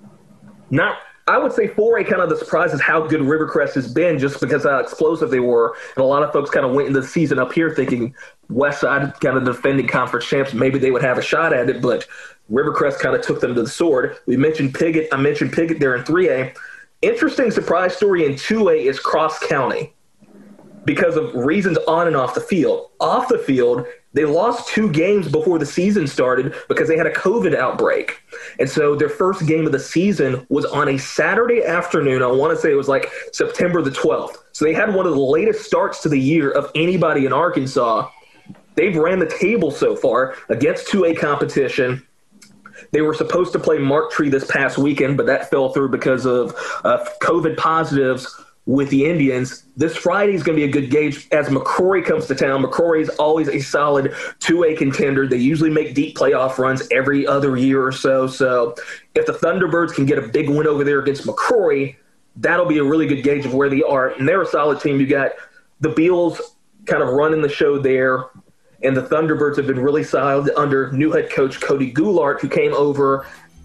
I would say 4A kind of the surprise is how good Rivercrest has been just because how explosive they were. And a lot of folks kind of went into the season up here thinking Westside kind of defending conference champs, maybe they would have a shot at it, but Rivercrest kind of took them to the sword. We mentioned Piggott. I mentioned Piggott there in 3A. Interesting surprise story in 2A is Cross County because of reasons on and off the field. Off the field, they lost 2 games before the season started because they had a COVID outbreak. And so their first game of the season was on a Saturday afternoon. I want to say it was like September the 12th. So they had one of the latest starts to the year of anybody in Arkansas. They've ran the table so far against 2A competition. They were supposed to play Mark Tree this past weekend, but that fell through because of COVID positives with the Indians. This Friday is going to be a good gauge as McCrory comes to town. McCrory is always a solid 2A contender. They usually make deep playoff runs every other year or so. So if the Thunderbirds can get a big win over there against McCrory, that'll be a really good gauge of where they are. And they're a solid team. You got the Beals kind of running the show there. And the Thunderbirds have been really solid under new head coach Cody Goulart, who came over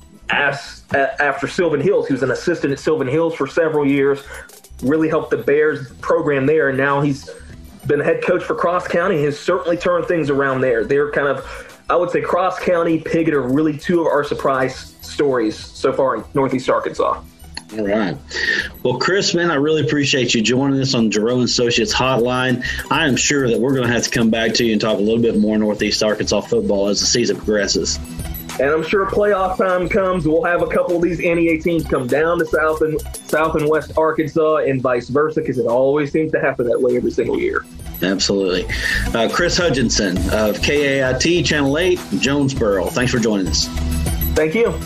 after Sylvan Hills. He was an assistant at Sylvan Hills for several years, really helped the Bears program there. And now he's been the head coach for Cross County. He has certainly turned things around there. They're kind of, I would say Cross County, Piggott are really 2 of our surprise stories so far in Northeast Arkansas. All right. Well, Chris, man, I really appreciate you joining us on Jerome Associates Hotline. I am sure that we're going to have to come back to you and talk a little bit more Northeast Arkansas football as the season progresses. And I'm sure playoff time comes, we'll have a couple of these NEA teams come down to South and West Arkansas and vice versa, because it always seems to happen that way every single year. Absolutely. Chris Hutchinson of KAIT Channel 8, Jonesboro. Thanks for joining us. Thank you.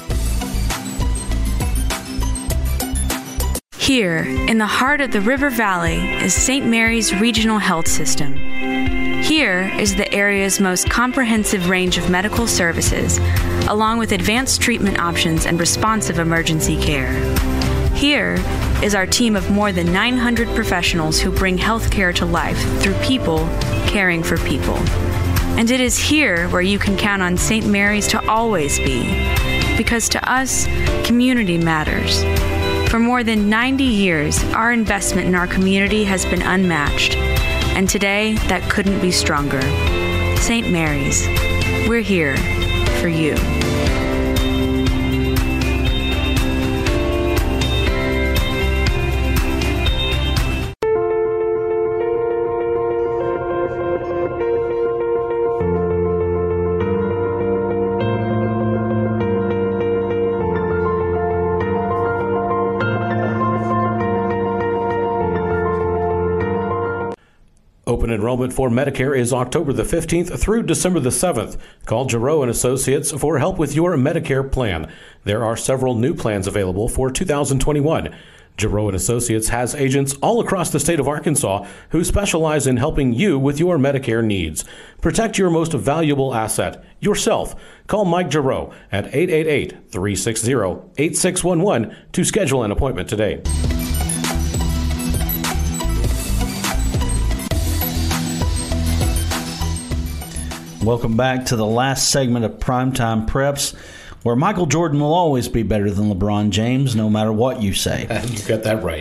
Here, in the heart of the River Valley, is St. Mary's Regional Health System. Here is the area's most comprehensive range of medical services, along with advanced treatment options and responsive emergency care. Here is our team of more than 900 professionals who bring healthcare to life through people caring for people. And it is here where you can count on St. Mary's to always be, because to us, community matters. For more than 90 years, our investment in our community has been unmatched. And today, that couldn't be stronger. St. Mary's, we're here for you. Open enrollment for Medicare is October the 15th through December the 7th. Call Giroux & Associates for help with your Medicare plan. There are several new plans available for 2021. Giroux & Associates has agents all across the state of Arkansas who specialize in helping you with your Medicare needs. Protect your most valuable asset, yourself. Call Mike Giroux at 888-360-8611 to schedule an appointment today. Welcome back to the last segment of Primetime Preps, where Michael Jordan will always be better than LeBron James, no matter what you say. You got that right.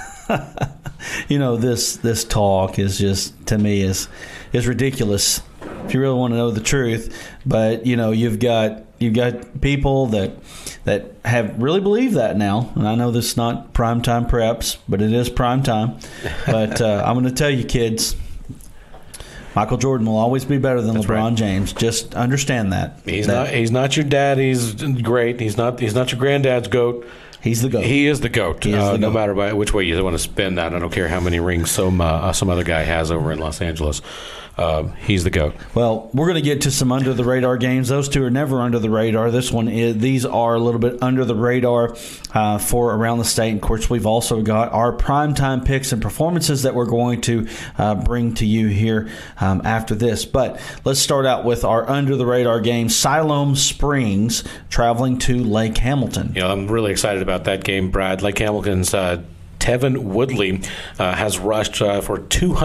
You know, this talk is just, to me, is ridiculous if you really want to know the truth. But you know, you've got people that have really believed that now. And I know this is not Primetime Preps, but it is primetime. But I'm going to tell you, kids, Michael Jordan will always be better than LeBron James. Just understand that. He's not your daddy's great. He's not your granddad's GOAT. He's the GOAT. He is the GOAT. No matter by which way you want to spin that. I don't care how many rings some other guy has over in Los Angeles. He's the GOAT. Well, we're going to get to some under the radar games. Those two are never under the radar. These are a little bit under the radar for around the state. And of course, we've also got our primetime picks and performances that we're going to bring to you here after this. But let's start out with our under the radar game. Siloam Springs traveling to Lake Hamilton. Yeah, I'm really excited about that game, Brad. Lake Hamilton's Tevin Woodley has rushed for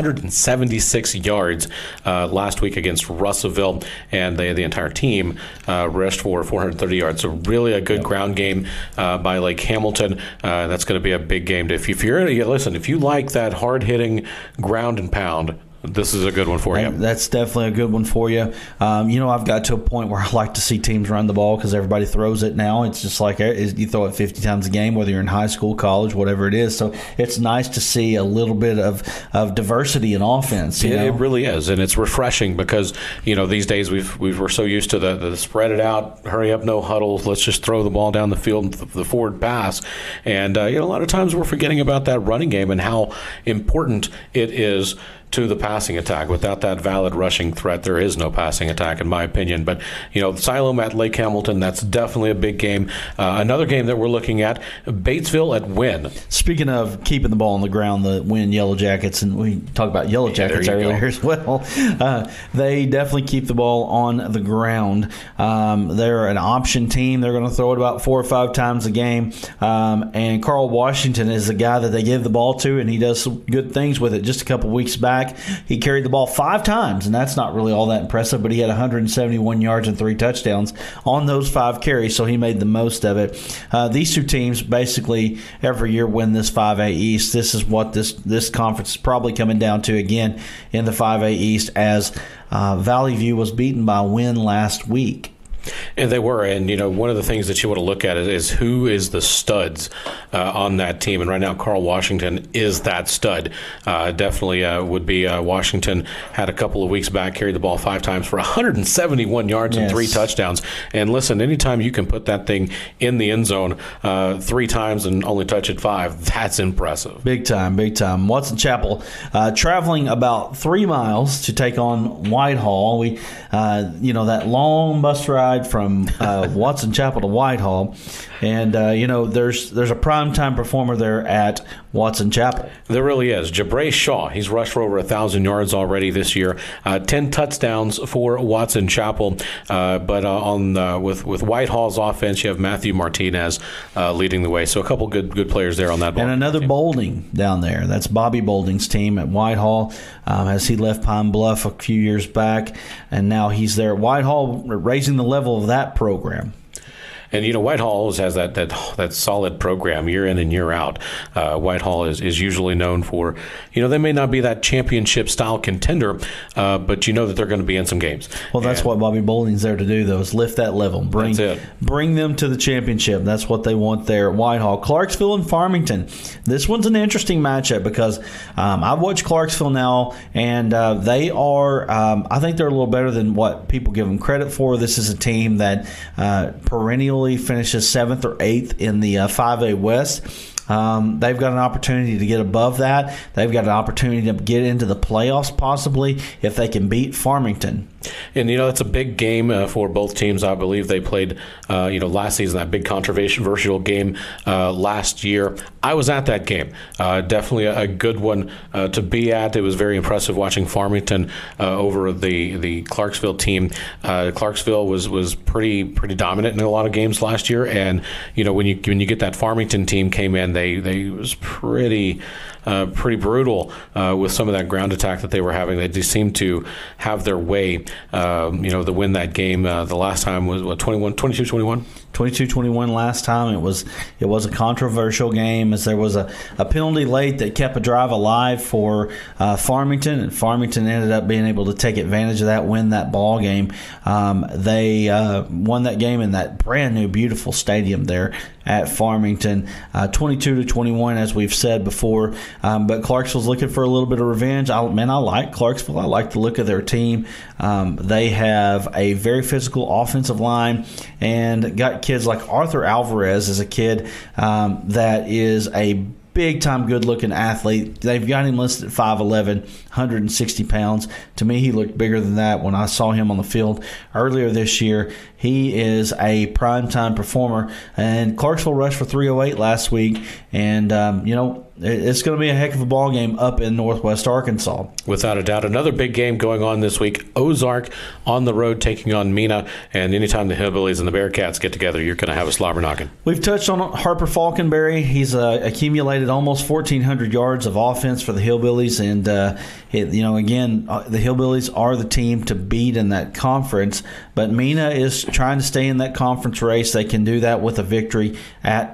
276 yards last week against Russellville, and the entire team rushed for 430 yards. So really a good ground game by Lake Hamilton. That's going to be a big game. If you like that hard-hitting ground and pound, this is a good one for you. That's definitely a good one for you. I've got to a point where I like to see teams run the ball because everybody throws it now. It's just like you throw it 50 times a game, whether you're in high school, college, whatever it is. So it's nice to see a little bit of diversity in offense. It really is, and it's refreshing because these days we're so used to the spread it out, hurry up, no huddles, let's just throw the ball down the field, the forward pass, and a lot of times we're forgetting about that running game and how important it is to the passing attack. Without that valid rushing threat, there is no passing attack, in my opinion. But, Siloam at Lake Hamilton, that's definitely a big game. Another game that we're looking at, Batesville at Wynn. Speaking of keeping the ball on the ground, the Wynn Yellow Jackets, and we talked about Yellow Jackets earlier as well, they definitely keep the ball on the ground. They're an option team. They're going to throw it about 4 or 5 times a game. And Carl Washington is the guy that they give the ball to, and he does some good things with it. Just a couple weeks back, he carried the ball 5 times, and that's not really all that impressive, but he had 171 yards and 3 touchdowns on those 5 carries, so he made the most of it. These two teams basically every year win this 5A East. This is what this conference is probably coming down to again in the 5A East, as Valley View was beaten by Wynn last week. And they were, and one of the things that you want to look at is who is the studs on that team. And right now, Carl Washington is that stud. Definitely would be Washington. Had a couple of weeks back, carried the ball 5 times for 171 yards and 3 touchdowns. And listen, anytime you can put that thing in the end zone 3 times and only touch it 5, that's impressive. Big time, big time. Watson Chapel traveling about 3 miles to take on Whitehall. We, that long bus ride from Watson Chapel to Whitehall, and there's a primetime performer there at Watson Chapel. There really is. Jabray Shaw, he's rushed for over 1,000 yards already this year. 10 touchdowns for Watson Chapel, but with Whitehall's offense, you have Matthew Martinez leading the way. So a couple good players there on that ball. And another Bolding down there. That's Bobby Bolding's team at Whitehall, as he left Pine Bluff a few years back, and now he's there at Whitehall, raising the level of that program. And Whitehall has that solid program year in and year out. Whitehall is usually known for, they may not be that championship style contender, but that they're going to be in some games. Well, that's what Bobby Bowling's there to do, though, is lift that level, bring them to the championship. That's what they want there at Whitehall. Clarksville and Farmington. This one's an interesting matchup because I've watched Clarksville now, and they are, I think they're a little better than what people give them credit for. This is a team that perennially finishes 7th or 8th in the 5A West. They've got an opportunity to get above that. They've got an opportunity to get into the playoffs possibly if they can beat Farmington. And, it's a big game for both teams. I believe they played, last season, that big controversial game last year. I was at that game. Definitely a good one to be at. It was very impressive watching Farmington over the Clarksville team. Clarksville was pretty dominant in a lot of games last year. And, when you get that Farmington team came in, they was pretty brutal with some of that ground attack that they were having. They just seemed to have their way, to win that game. The last time was 22-21? 22-21 last time. It was a controversial game as there was a penalty late that kept a drive alive for Farmington, and Farmington ended up being able to take advantage of that, win that ball game. They won that game in that brand new beautiful stadium there at Farmington, 22-21, as we've said before. But Clarksville's looking for a little bit of revenge. I like Clarksville. I like the look of their team. They have a very physical offensive line and got kids like Arthur Alvarez is a kid that is a big-time good-looking athlete. They've got him listed at 5'11", 160 pounds. To me, he looked bigger than that when I saw him on the field earlier this year. He is a prime-time performer. And Clarksville rushed for 308 last week. And, it's going to be a heck of a ball game up in Northwest Arkansas. Without a doubt. Another big game going on this week. Ozark on the road taking on Mena. And anytime the Hillbillies and the Bearcats get together, you're going to have a slobber knocking. We've touched on Harper Falkenberry. He's accumulated almost 1,400 yards of offense for the Hillbillies. And, again, the Hillbillies are the team to beat in that conference. But Mena is trying to stay in that conference race. They can do that with a victory at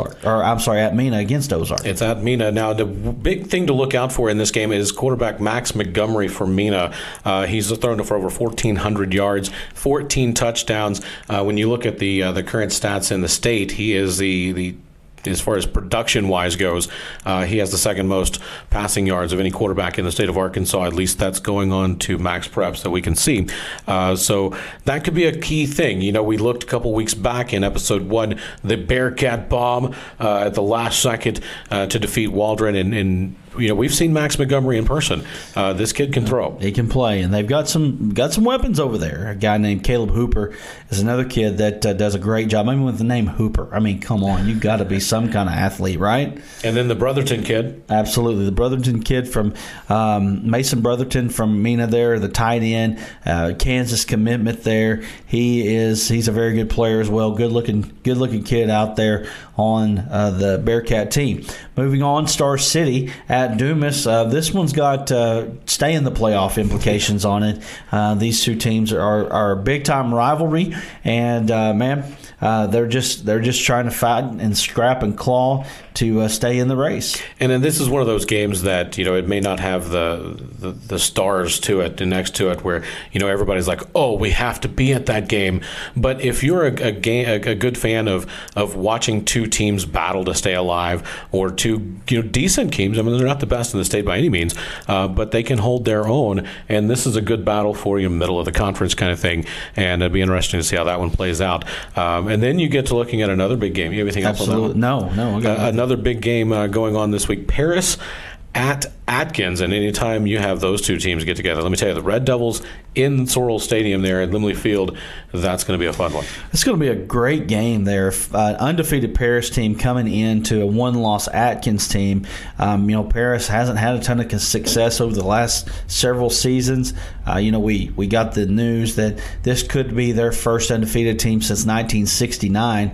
Mena against Ozark. It's at Mena. Now, the big thing to look out for in this game is quarterback Max Montgomery for Mena. He's thrown for over 1,400 yards, 14 touchdowns. When you look at the current stats in the state, he is the as far as production-wise goes, he has the second most passing yards of any quarterback in the state of Arkansas. At least that's going on to Max Preps that we can see. So that could be a key thing. We looked a couple weeks back in episode 1, the Bearcat bomb at the last second to defeat Waldron, and we've seen Max Montgomery in person. This kid can throw. He can play, and they've got some weapons over there. A guy named Caleb Hooper is another kid that does a great job. I mean, with the name Hooper, come on, you've got to be some kind of athlete, right? And then the Brotherton kid. Absolutely, the Brotherton kid from Mason Brotherton from Mena there, the tight end, Kansas commitment there. He's a very good player as well. Good looking kid out there on the Bearcat team. Moving on, Star City at Dumas. This one's got stay in the playoff implications on it. These two teams are a big time rivalry, and they're just trying to fight and scrap and claw to stay in the race. And then this is one of those games that it may not have the stars to it and next to it where everybody's like, oh, we have to be at that game. But if you're a good fan of watching two teams battle to stay alive, or two decent teams, I mean, they're not the best in the state by any means, but they can hold their own, and this is a good battle for you, middle of the conference kind of thing, and it'll be interesting to see how that one plays out. And then you get to looking at another big game. You have anything else on that one? No. Another big game going on this week. Paris at Atkins, and anytime you have those two teams get together, let me tell you, the Red Devils in Sorrel Stadium there at Limley Field, that's going to be a fun one. It's going to be a great game there. Undefeated Paris team coming into a one-loss Atkins team. Paris hasn't had a ton of success over the last several seasons. We got the news that this could be their first undefeated team since 1969.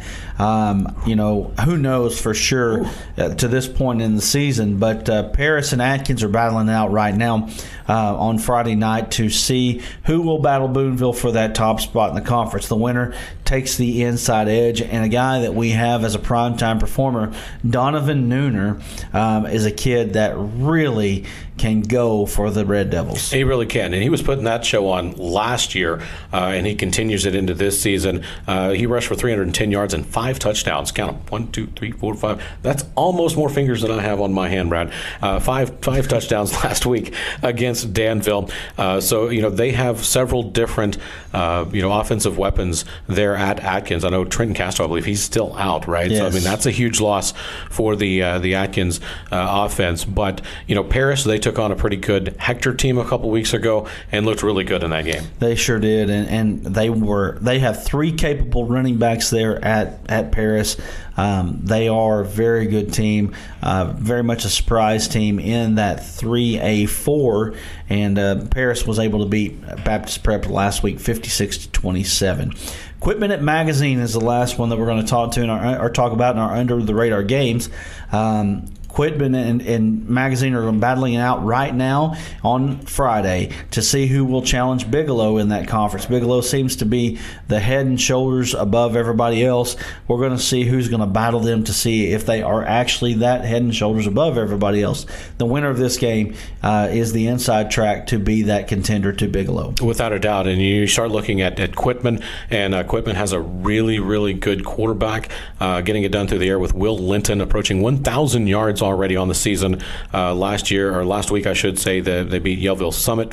Who knows for sure to this point in the season, but Paris and Atkins are battling out right now on Friday night to see who will battle Boonville for that top spot in the conference. The winner takes the inside edge, and a guy that we have as a primetime performer, Donovan Nooner, is a kid that really can go for the Red Devils. He really can, and he was putting that show on last year, and he continues it into this season. He rushed for 310 yards and 5 touchdowns. Count them: 1, 2, 3, 4, 5. That's almost more fingers than I have on my hand, Brad. Five touchdowns last week against Danville. So they have several different offensive weapons there at Atkins. I know Trenton Castro, I believe he's still out, right? Yes. So I mean that's a huge loss for the Atkins offense. But Paris, they took on a pretty good Hector team a couple weeks ago and looked really good in that game. They sure did, and they have 3 capable running backs there at Paris. They are a very good team, very much a surprise team in that 3A4, and Paris was able to beat Baptist Prep last week 56-27. Quitman at Magazine is the last one that we're going to talk about in our under the radar games. Quitman and Magazine are battling it out right now on Friday to see who will challenge Bigelow in that conference. Bigelow seems to be the head and shoulders above everybody else. We're going to see who's going to battle them to see if they are actually that head and shoulders above everybody else. The winner of this game is the inside track to be that contender to Bigelow. Without a doubt. And you start looking at Quitman, and Quitman has a really, really good quarterback, getting it done through the air with Will Linton, approaching 1,000 yards already on the season. Last week, I should say, they beat Yellville Summit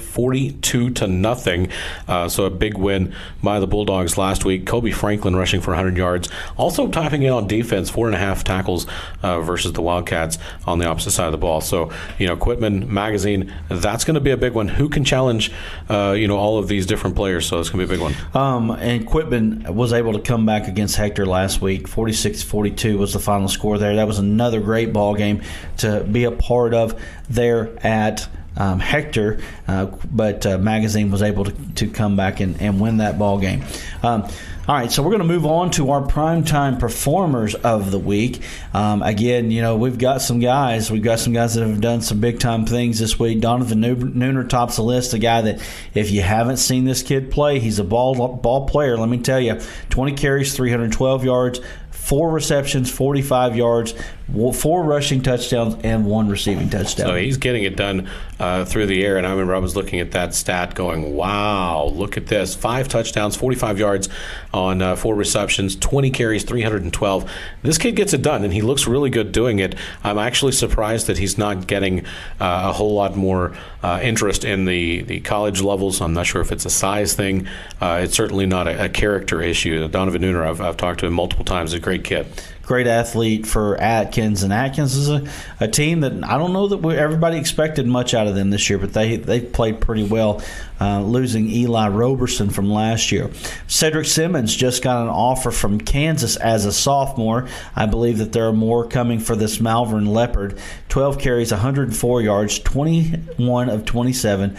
42-0. So a big win by the Bulldogs last week. Kobe Franklin rushing for 100 yards. Also topping in on defense, 4.5 tackles versus the Wildcats on the opposite side of the ball. So, Quitman Magazine, that's going to be a big one. Who can challenge, all of these different players? So it's going to be a big one. And Quitman was able to come back against Hector last week. 46-42 was the final score there. That was another great ball game to be a part of there at Hector, but Magazine was able to come back and win that ball game. All right, so we're going to move on to our primetime performers of the week. Again, we've got some guys. We've got some guys that have done some big-time things this week. Donovan Nooner tops the list, a guy that if you haven't seen this kid play, he's a ball player. Let me tell you, 20 carries, 312 yards, 4 receptions, 45 yards, 4 rushing touchdowns, and 1 receiving touchdown. So he's getting it done through the air. And I remember I was looking at that stat going, wow, look at this. 5 touchdowns, 45 yards on 4 receptions, 20 carries, 312. This kid gets it done, and he looks really good doing it. I'm actually surprised that he's not getting a whole lot more interest in the college levels. I'm not sure if it's a size thing. It's certainly not a character issue. Donovan Nooner, I've talked to him multiple times, a great kid. Great athlete for Atkins, and Atkins is a team that I don't know that everybody expected much out of them this year, but they played pretty well, losing Eli Roberson from last year. Cedric Simmons just got an offer from Kansas as a sophomore. I believe that there are more coming for this Malvern Leopard. 12 carries, 104 yards, 21 of 27,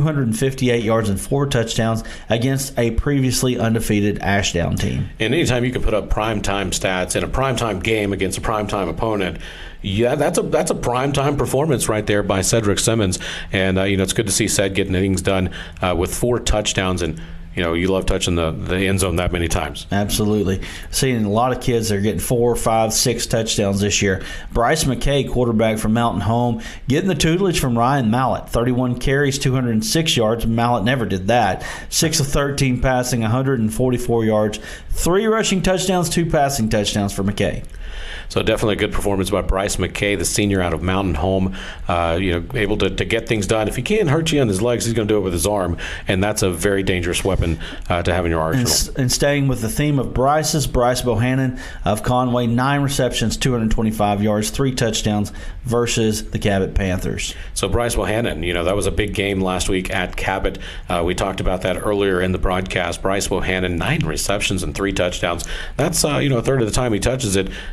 258 yards, and 4 touchdowns against a previously undefeated Ashdown team. And anytime you can put up primetime stats in a primetime game against a primetime opponent, yeah, that's a primetime performance right there by Cedric Simmons. And it's good to see Ced getting things done with 4 touchdowns. And you love touching the end zone that many times. Absolutely. Seeing a lot of kids that are getting 4, 5, 6 touchdowns this year. Bryce McKay, quarterback from Mountain Home, getting the tutelage from Ryan Mallett. 31 carries, 206 yards. Mallett never did that. 6 of 13 passing, 144 yards. 3 rushing touchdowns, 2 passing touchdowns for McKay. So definitely a good performance by Bryce McKay, the senior out of Mountain Home, able to get things done. If he can't hurt you on his legs, he's going to do it with his arm, and that's a very dangerous weapon to have in your arsenal. And staying with the theme of Bryce Bohannon of Conway, 9 receptions, 225 yards, 3 touchdowns versus the Cabot Panthers. So Bryce Bohannon, that was a big game last week at Cabot. We talked about that earlier in the broadcast. Bryce Bohannon, 9 receptions and 3 touchdowns. That's a third of the time he touches it. Get that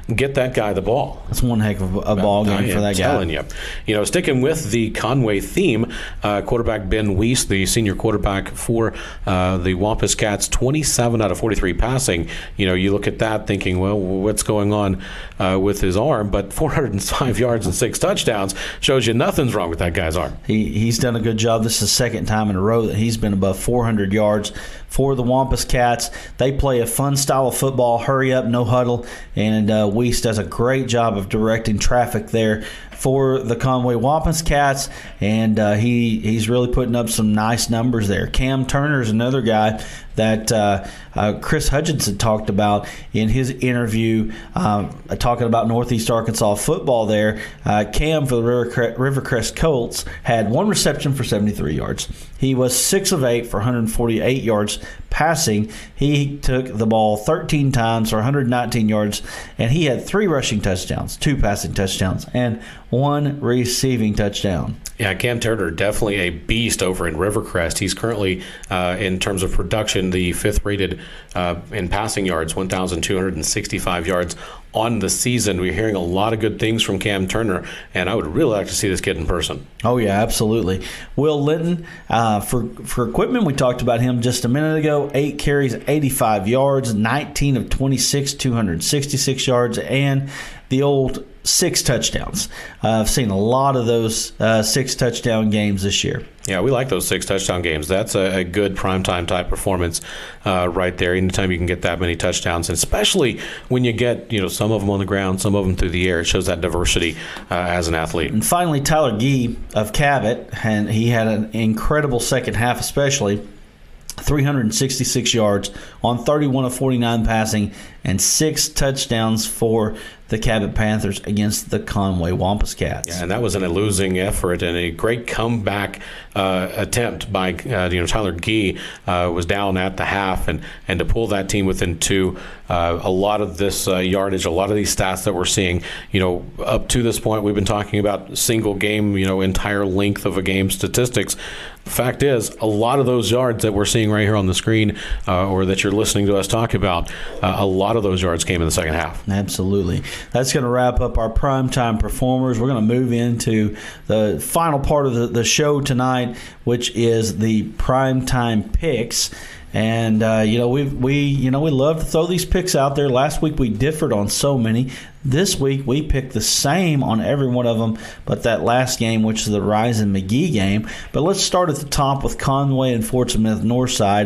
that guy the ball. That's one heck of a ball game for that guy. I'm telling you. Sticking with the Conway theme, quarterback Ben Weiss, the senior quarterback for the Wampus Cats, 27 out of 43 passing. You look at that thinking, well, what's going on with his arm? But 405 yards and 6 touchdowns shows you nothing's wrong with that guy's arm. He's done a good job. This is the second time in a row that he's been above 400 yards for the Wampus Cats. They play a fun style of football, hurry up, no huddle, and Weiss does a great job of directing traffic there for the Conway Wampus Cats, and he's really putting up some nice numbers there. Cam Turner is another guy that Chris Hutchinson talked about in his interview, talking about Northeast Arkansas football there. Cam for the Rivercrest Colts had 1 reception for 73 yards. He was 6 of 8 for 148 yards passing. He took the ball 13 times for 119 yards, and he had 3 rushing touchdowns, 2 passing touchdowns, and 1 receiving touchdown. Yeah, Cam Turner, definitely a beast over in Rivercrest. He's currently, in terms of production, the 5th rated in passing yards, 1,265 yards on the season. We're hearing a lot of good things from Cam Turner, and I would really like to see this kid in person. Oh, yeah, absolutely. Will Linton, for equipment, we talked about him just a minute ago. 8 carries, 85 yards, 19 of 26, 266 yards, and the old 6 touchdowns. I've seen a lot of those 6 touchdown games this year. Yeah, we like those 6 touchdown games. That's a good primetime type performance right there. Anytime you can get that many touchdowns, and especially when you get some of them on the ground, some of them through the air, it shows that diversity as an athlete. And finally, Tyler Gee of Cabot, and he had an incredible second half, especially 366 yards on 31 of 49 passing and 6 touchdowns for the Cabot Panthers against the Conway Wampus Cats. Yeah, and that was in a losing effort, and a great comeback attempt by Tyler Gee was down at the half, and to pull that team within 2. A lot of this yardage, a lot of these stats that we're seeing, up to this point, we've been talking about single game, entire length of a game statistics. The fact is, a lot of those yards that we're seeing right here on the screen, or that you're listening to us talk about, a lot of those yards came in the second half. Absolutely. That's going to wrap up our primetime performers. We're going to move into the final part of the show tonight, which is the primetime picks. And we love to throw these picks out there. Last week we differed on so many. This week we picked the same on every one of them, but that last game, which is the Rison McGee game. But let's start at the top with Conway and Fort Smith Northside.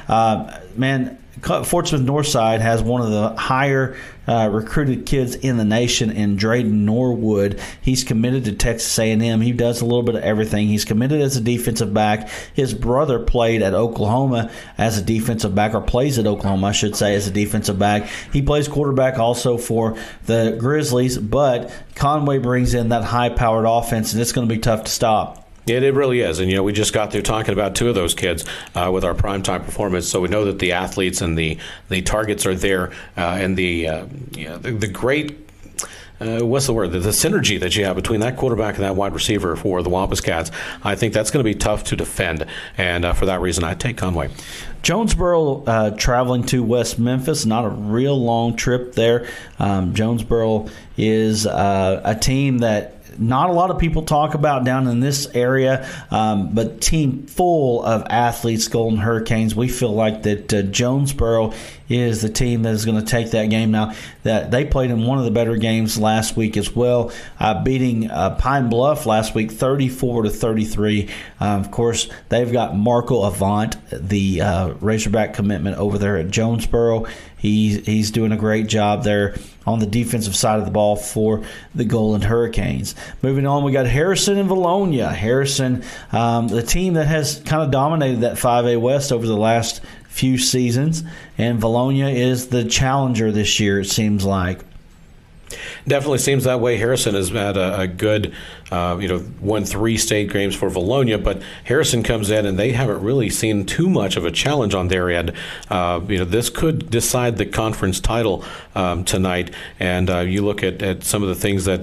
And Fort Smith Northside has one of the higher recruited kids in the nation in Drayden Norwood. He's committed to Texas A&M. He does a little bit of everything. He's committed as a defensive back. His brother played at Oklahoma as a defensive back, or plays at Oklahoma, I should say, as a defensive back. He plays quarterback also for the Grizzlies, but Conway brings in that high-powered offense, and it's going to be tough to stop. Yeah, it really is. And, we just got through talking about 2 of those kids with our primetime performance. So we know that the athletes and the targets are there, and the great what's the word? The synergy that you have between that quarterback and that wide receiver for the Wampus Cats, I think that's going to be tough to defend. And for that reason, I take Conway. Jonesboro traveling to West Memphis, not a real long trip there. Jonesboro is a team that not a lot of people talk about down in this area, but team full of athletes, Golden Hurricanes. We feel like that Jonesboro is the team that is going to take that game. Now, that they played in one of the better games last week as well, beating Pine Bluff last week 34-33. Of course, they've got Marco Avant, the Razorback commitment over there at Jonesboro. He's doing a great job there on the defensive side of the ball for the Golden Hurricanes. Moving on, we got Harrison and Valonia. Harrison, the team that has kind of dominated that 5A West over the last few seasons, and Valonia is the challenger this year, it seems like. Definitely seems that way. Harrison has had a good, won 3 state games for Valonia, but Harrison comes in and they haven't really seen too much of a challenge on their end. This could decide the conference title tonight, and you look at some of the things that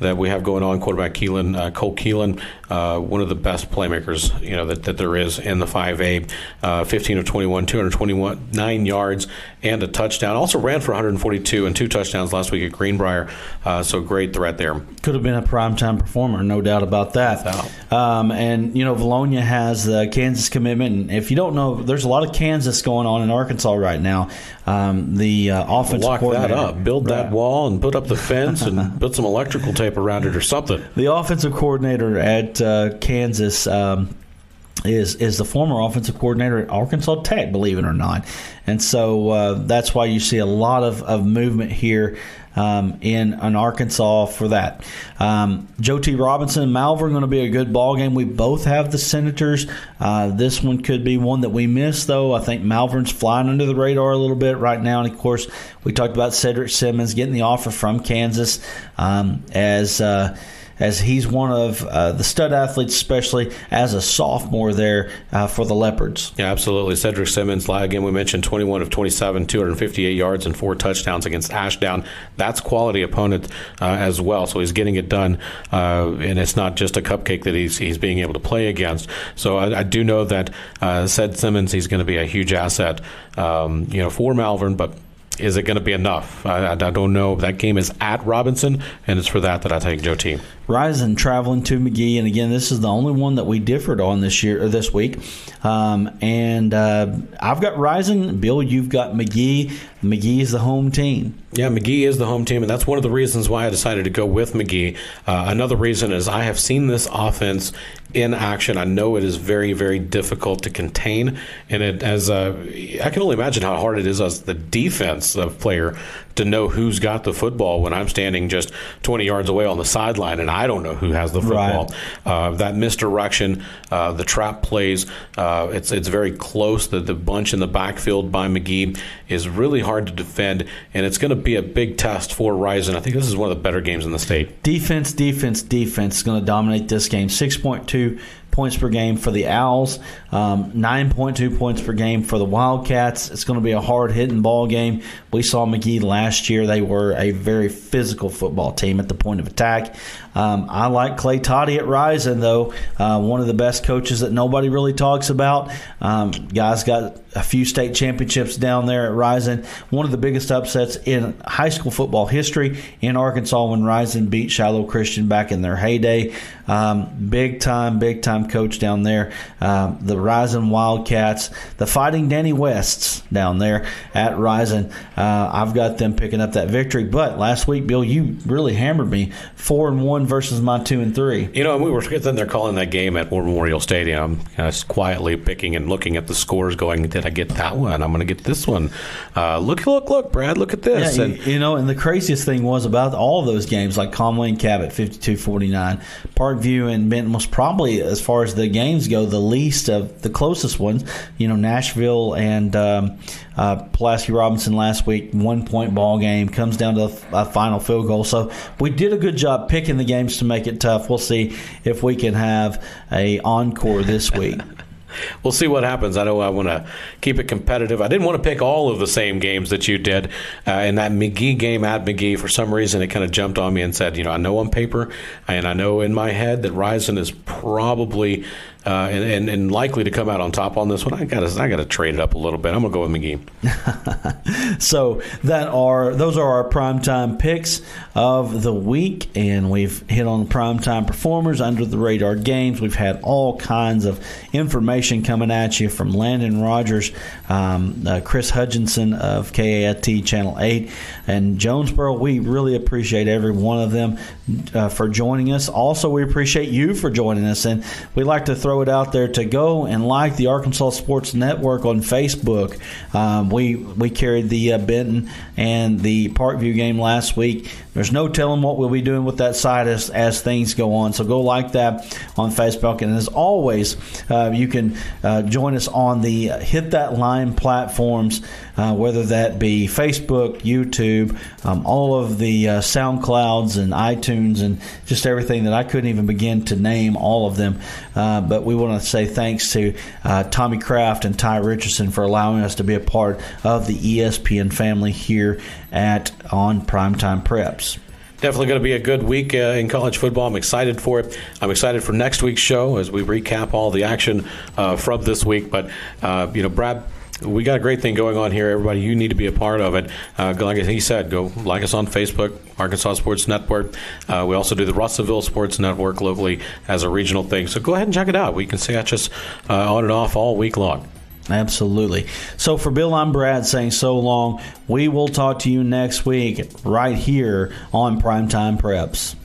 that we have going on. Quarterback Cole Keelan, one of the best playmakers that there is in the 5A. 15 of 21, 229 yards and a touchdown. Also ran for 142 and 2 touchdowns last week at Greenbrier. So great threat there. Could have been a primetime performer, no doubt about that. And Valonia has the Kansas commitment. And if you don't know, there's a lot of Kansas going on in Arkansas right now. The offensive lock coordinator, that up, build that wall, and put up the fence, and put some electrical tape around it or something. The offensive coordinator at Kansas is the former offensive coordinator at Arkansas Tech, believe it or not. And so that's why you see a lot of movement here in Arkansas for that. Joe T. Robinson and Malvern going to be a good ball game. We both have the Senators. This one could be one that we miss, though. I think Malvern's flying under the radar a little bit right now. And, of course, we talked about Cedric Simmons getting the offer from Kansas as he's one of the stud athletes, especially as a sophomore there for the Leopards. Yeah, absolutely. Cedric Simmons, again, we mentioned 21 of 27, 258 yards and 4 touchdowns against Ashdown. That's quality opponent as well, so he's getting it done, and it's not just a cupcake that he's being able to play against. So I do know that Ced Simmons, he's going to be a huge asset for Malvern, but is it going to be enough? I don't know. That game is at Robinson, and it's for that I take Joe T. Rising traveling to Magee, and again, this is the only one that we differed on this week. And I've got Rising. Bill, you've got Magee. Magee is the home team. Yeah, Magee is the home team, and that's one of the reasons why I decided to go with Magee. Another reason is I have seen this offense in action. I know it is very, very difficult to contain, and I can only imagine how hard it is as the defensive player to know who's got the football when I'm standing just 20 yards away on the sideline and I don't know who has the football. Right. That misdirection, the trap plays, it's very close. The bunch in the backfield by Magee is really hard to defend, and it's going to be a big test for Rising. I think this is one of the better games in the state. Defense is going to dominate this game. 6.2 points per game for the Owls, 9.2 points per game for the Wildcats. It's going to be a hard-hitting ball game. We saw Magee last year. They were a very physical football team at the point of attack. I like Clay Toddy at Rising, though, one of the best coaches that nobody really talks about. Guys got a few state championships down there at Rising. One of the biggest upsets in high school football history in Arkansas when Rising beat Shiloh Christian back in their heyday. Big time coach down there. The Rising Wildcats, the Fighting Danny Wests down there at Rising. I've got them picking up that victory. But last week, Bill, you really hammered me. 4-1 versus my 2-3. You know, we were sitting there calling that game at War Memorial Stadium, kind of quietly picking and looking at the scores, going, "Did I get that one? I'm going to get this one." Look, Brad, look at this. Yeah, and the craziest thing was about all of those games, like Conway and Cabot, 52-49. Parkview and Benton was probably, as far as the games go, the least of the closest ones. Nashville and Pulaski Robinson last week, 1-point ball game, comes down to a final field goal. So we did a good job picking the games to make it tough. We'll see if we can have a encore this week. We'll see what happens. I know I want to keep it competitive. I didn't want to pick all of the same games that you did. In that Magee game at Magee, for some reason, it kind of jumped on me and said, I know on paper and I know in my head that Rising is probably and likely to come out on top on this one. I got to trade it up a little bit. I'm going to go with Magee. So those are our primetime picks of the week, and we've hit on the primetime performers, under the radar games. We've had all kinds of information coming at you from Landon Rogers, Chris Hutchinson of KAFT Channel 8, and Jonesboro. We really appreciate every one of them for joining us. Also, we appreciate you for joining us, and we'd like to throw it out there to go and like the Arkansas Sports Network on Facebook. We carried the Benton and the Parkview game last week. There's no telling what we'll be doing with that site as things go on. So go like that on Facebook. And as always, you can join us on the Hit That Line platforms, whether that be Facebook, YouTube, all of the SoundClouds and iTunes, and just everything that I couldn't even begin to name all of them. But we want to say thanks to Tommy Kraft and Ty Richardson for allowing us to be a part of the ESPN family here on Primetime Preps. Definitely going to be a good week in college football. I'm excited for it. I'm excited for next week's show as we recap all the action from this week. But, Brad, we got a great thing going on here. Everybody, you need to be a part of it. Like he said, go like us on Facebook, Arkansas Sports Network. We also do the Russellville Sports Network locally as a regional thing. So go ahead and check it out. We can catch us on and off all week long. Absolutely. So for Bill, I'm Brad saying so long. We will talk to you next week right here on Primetime Preps.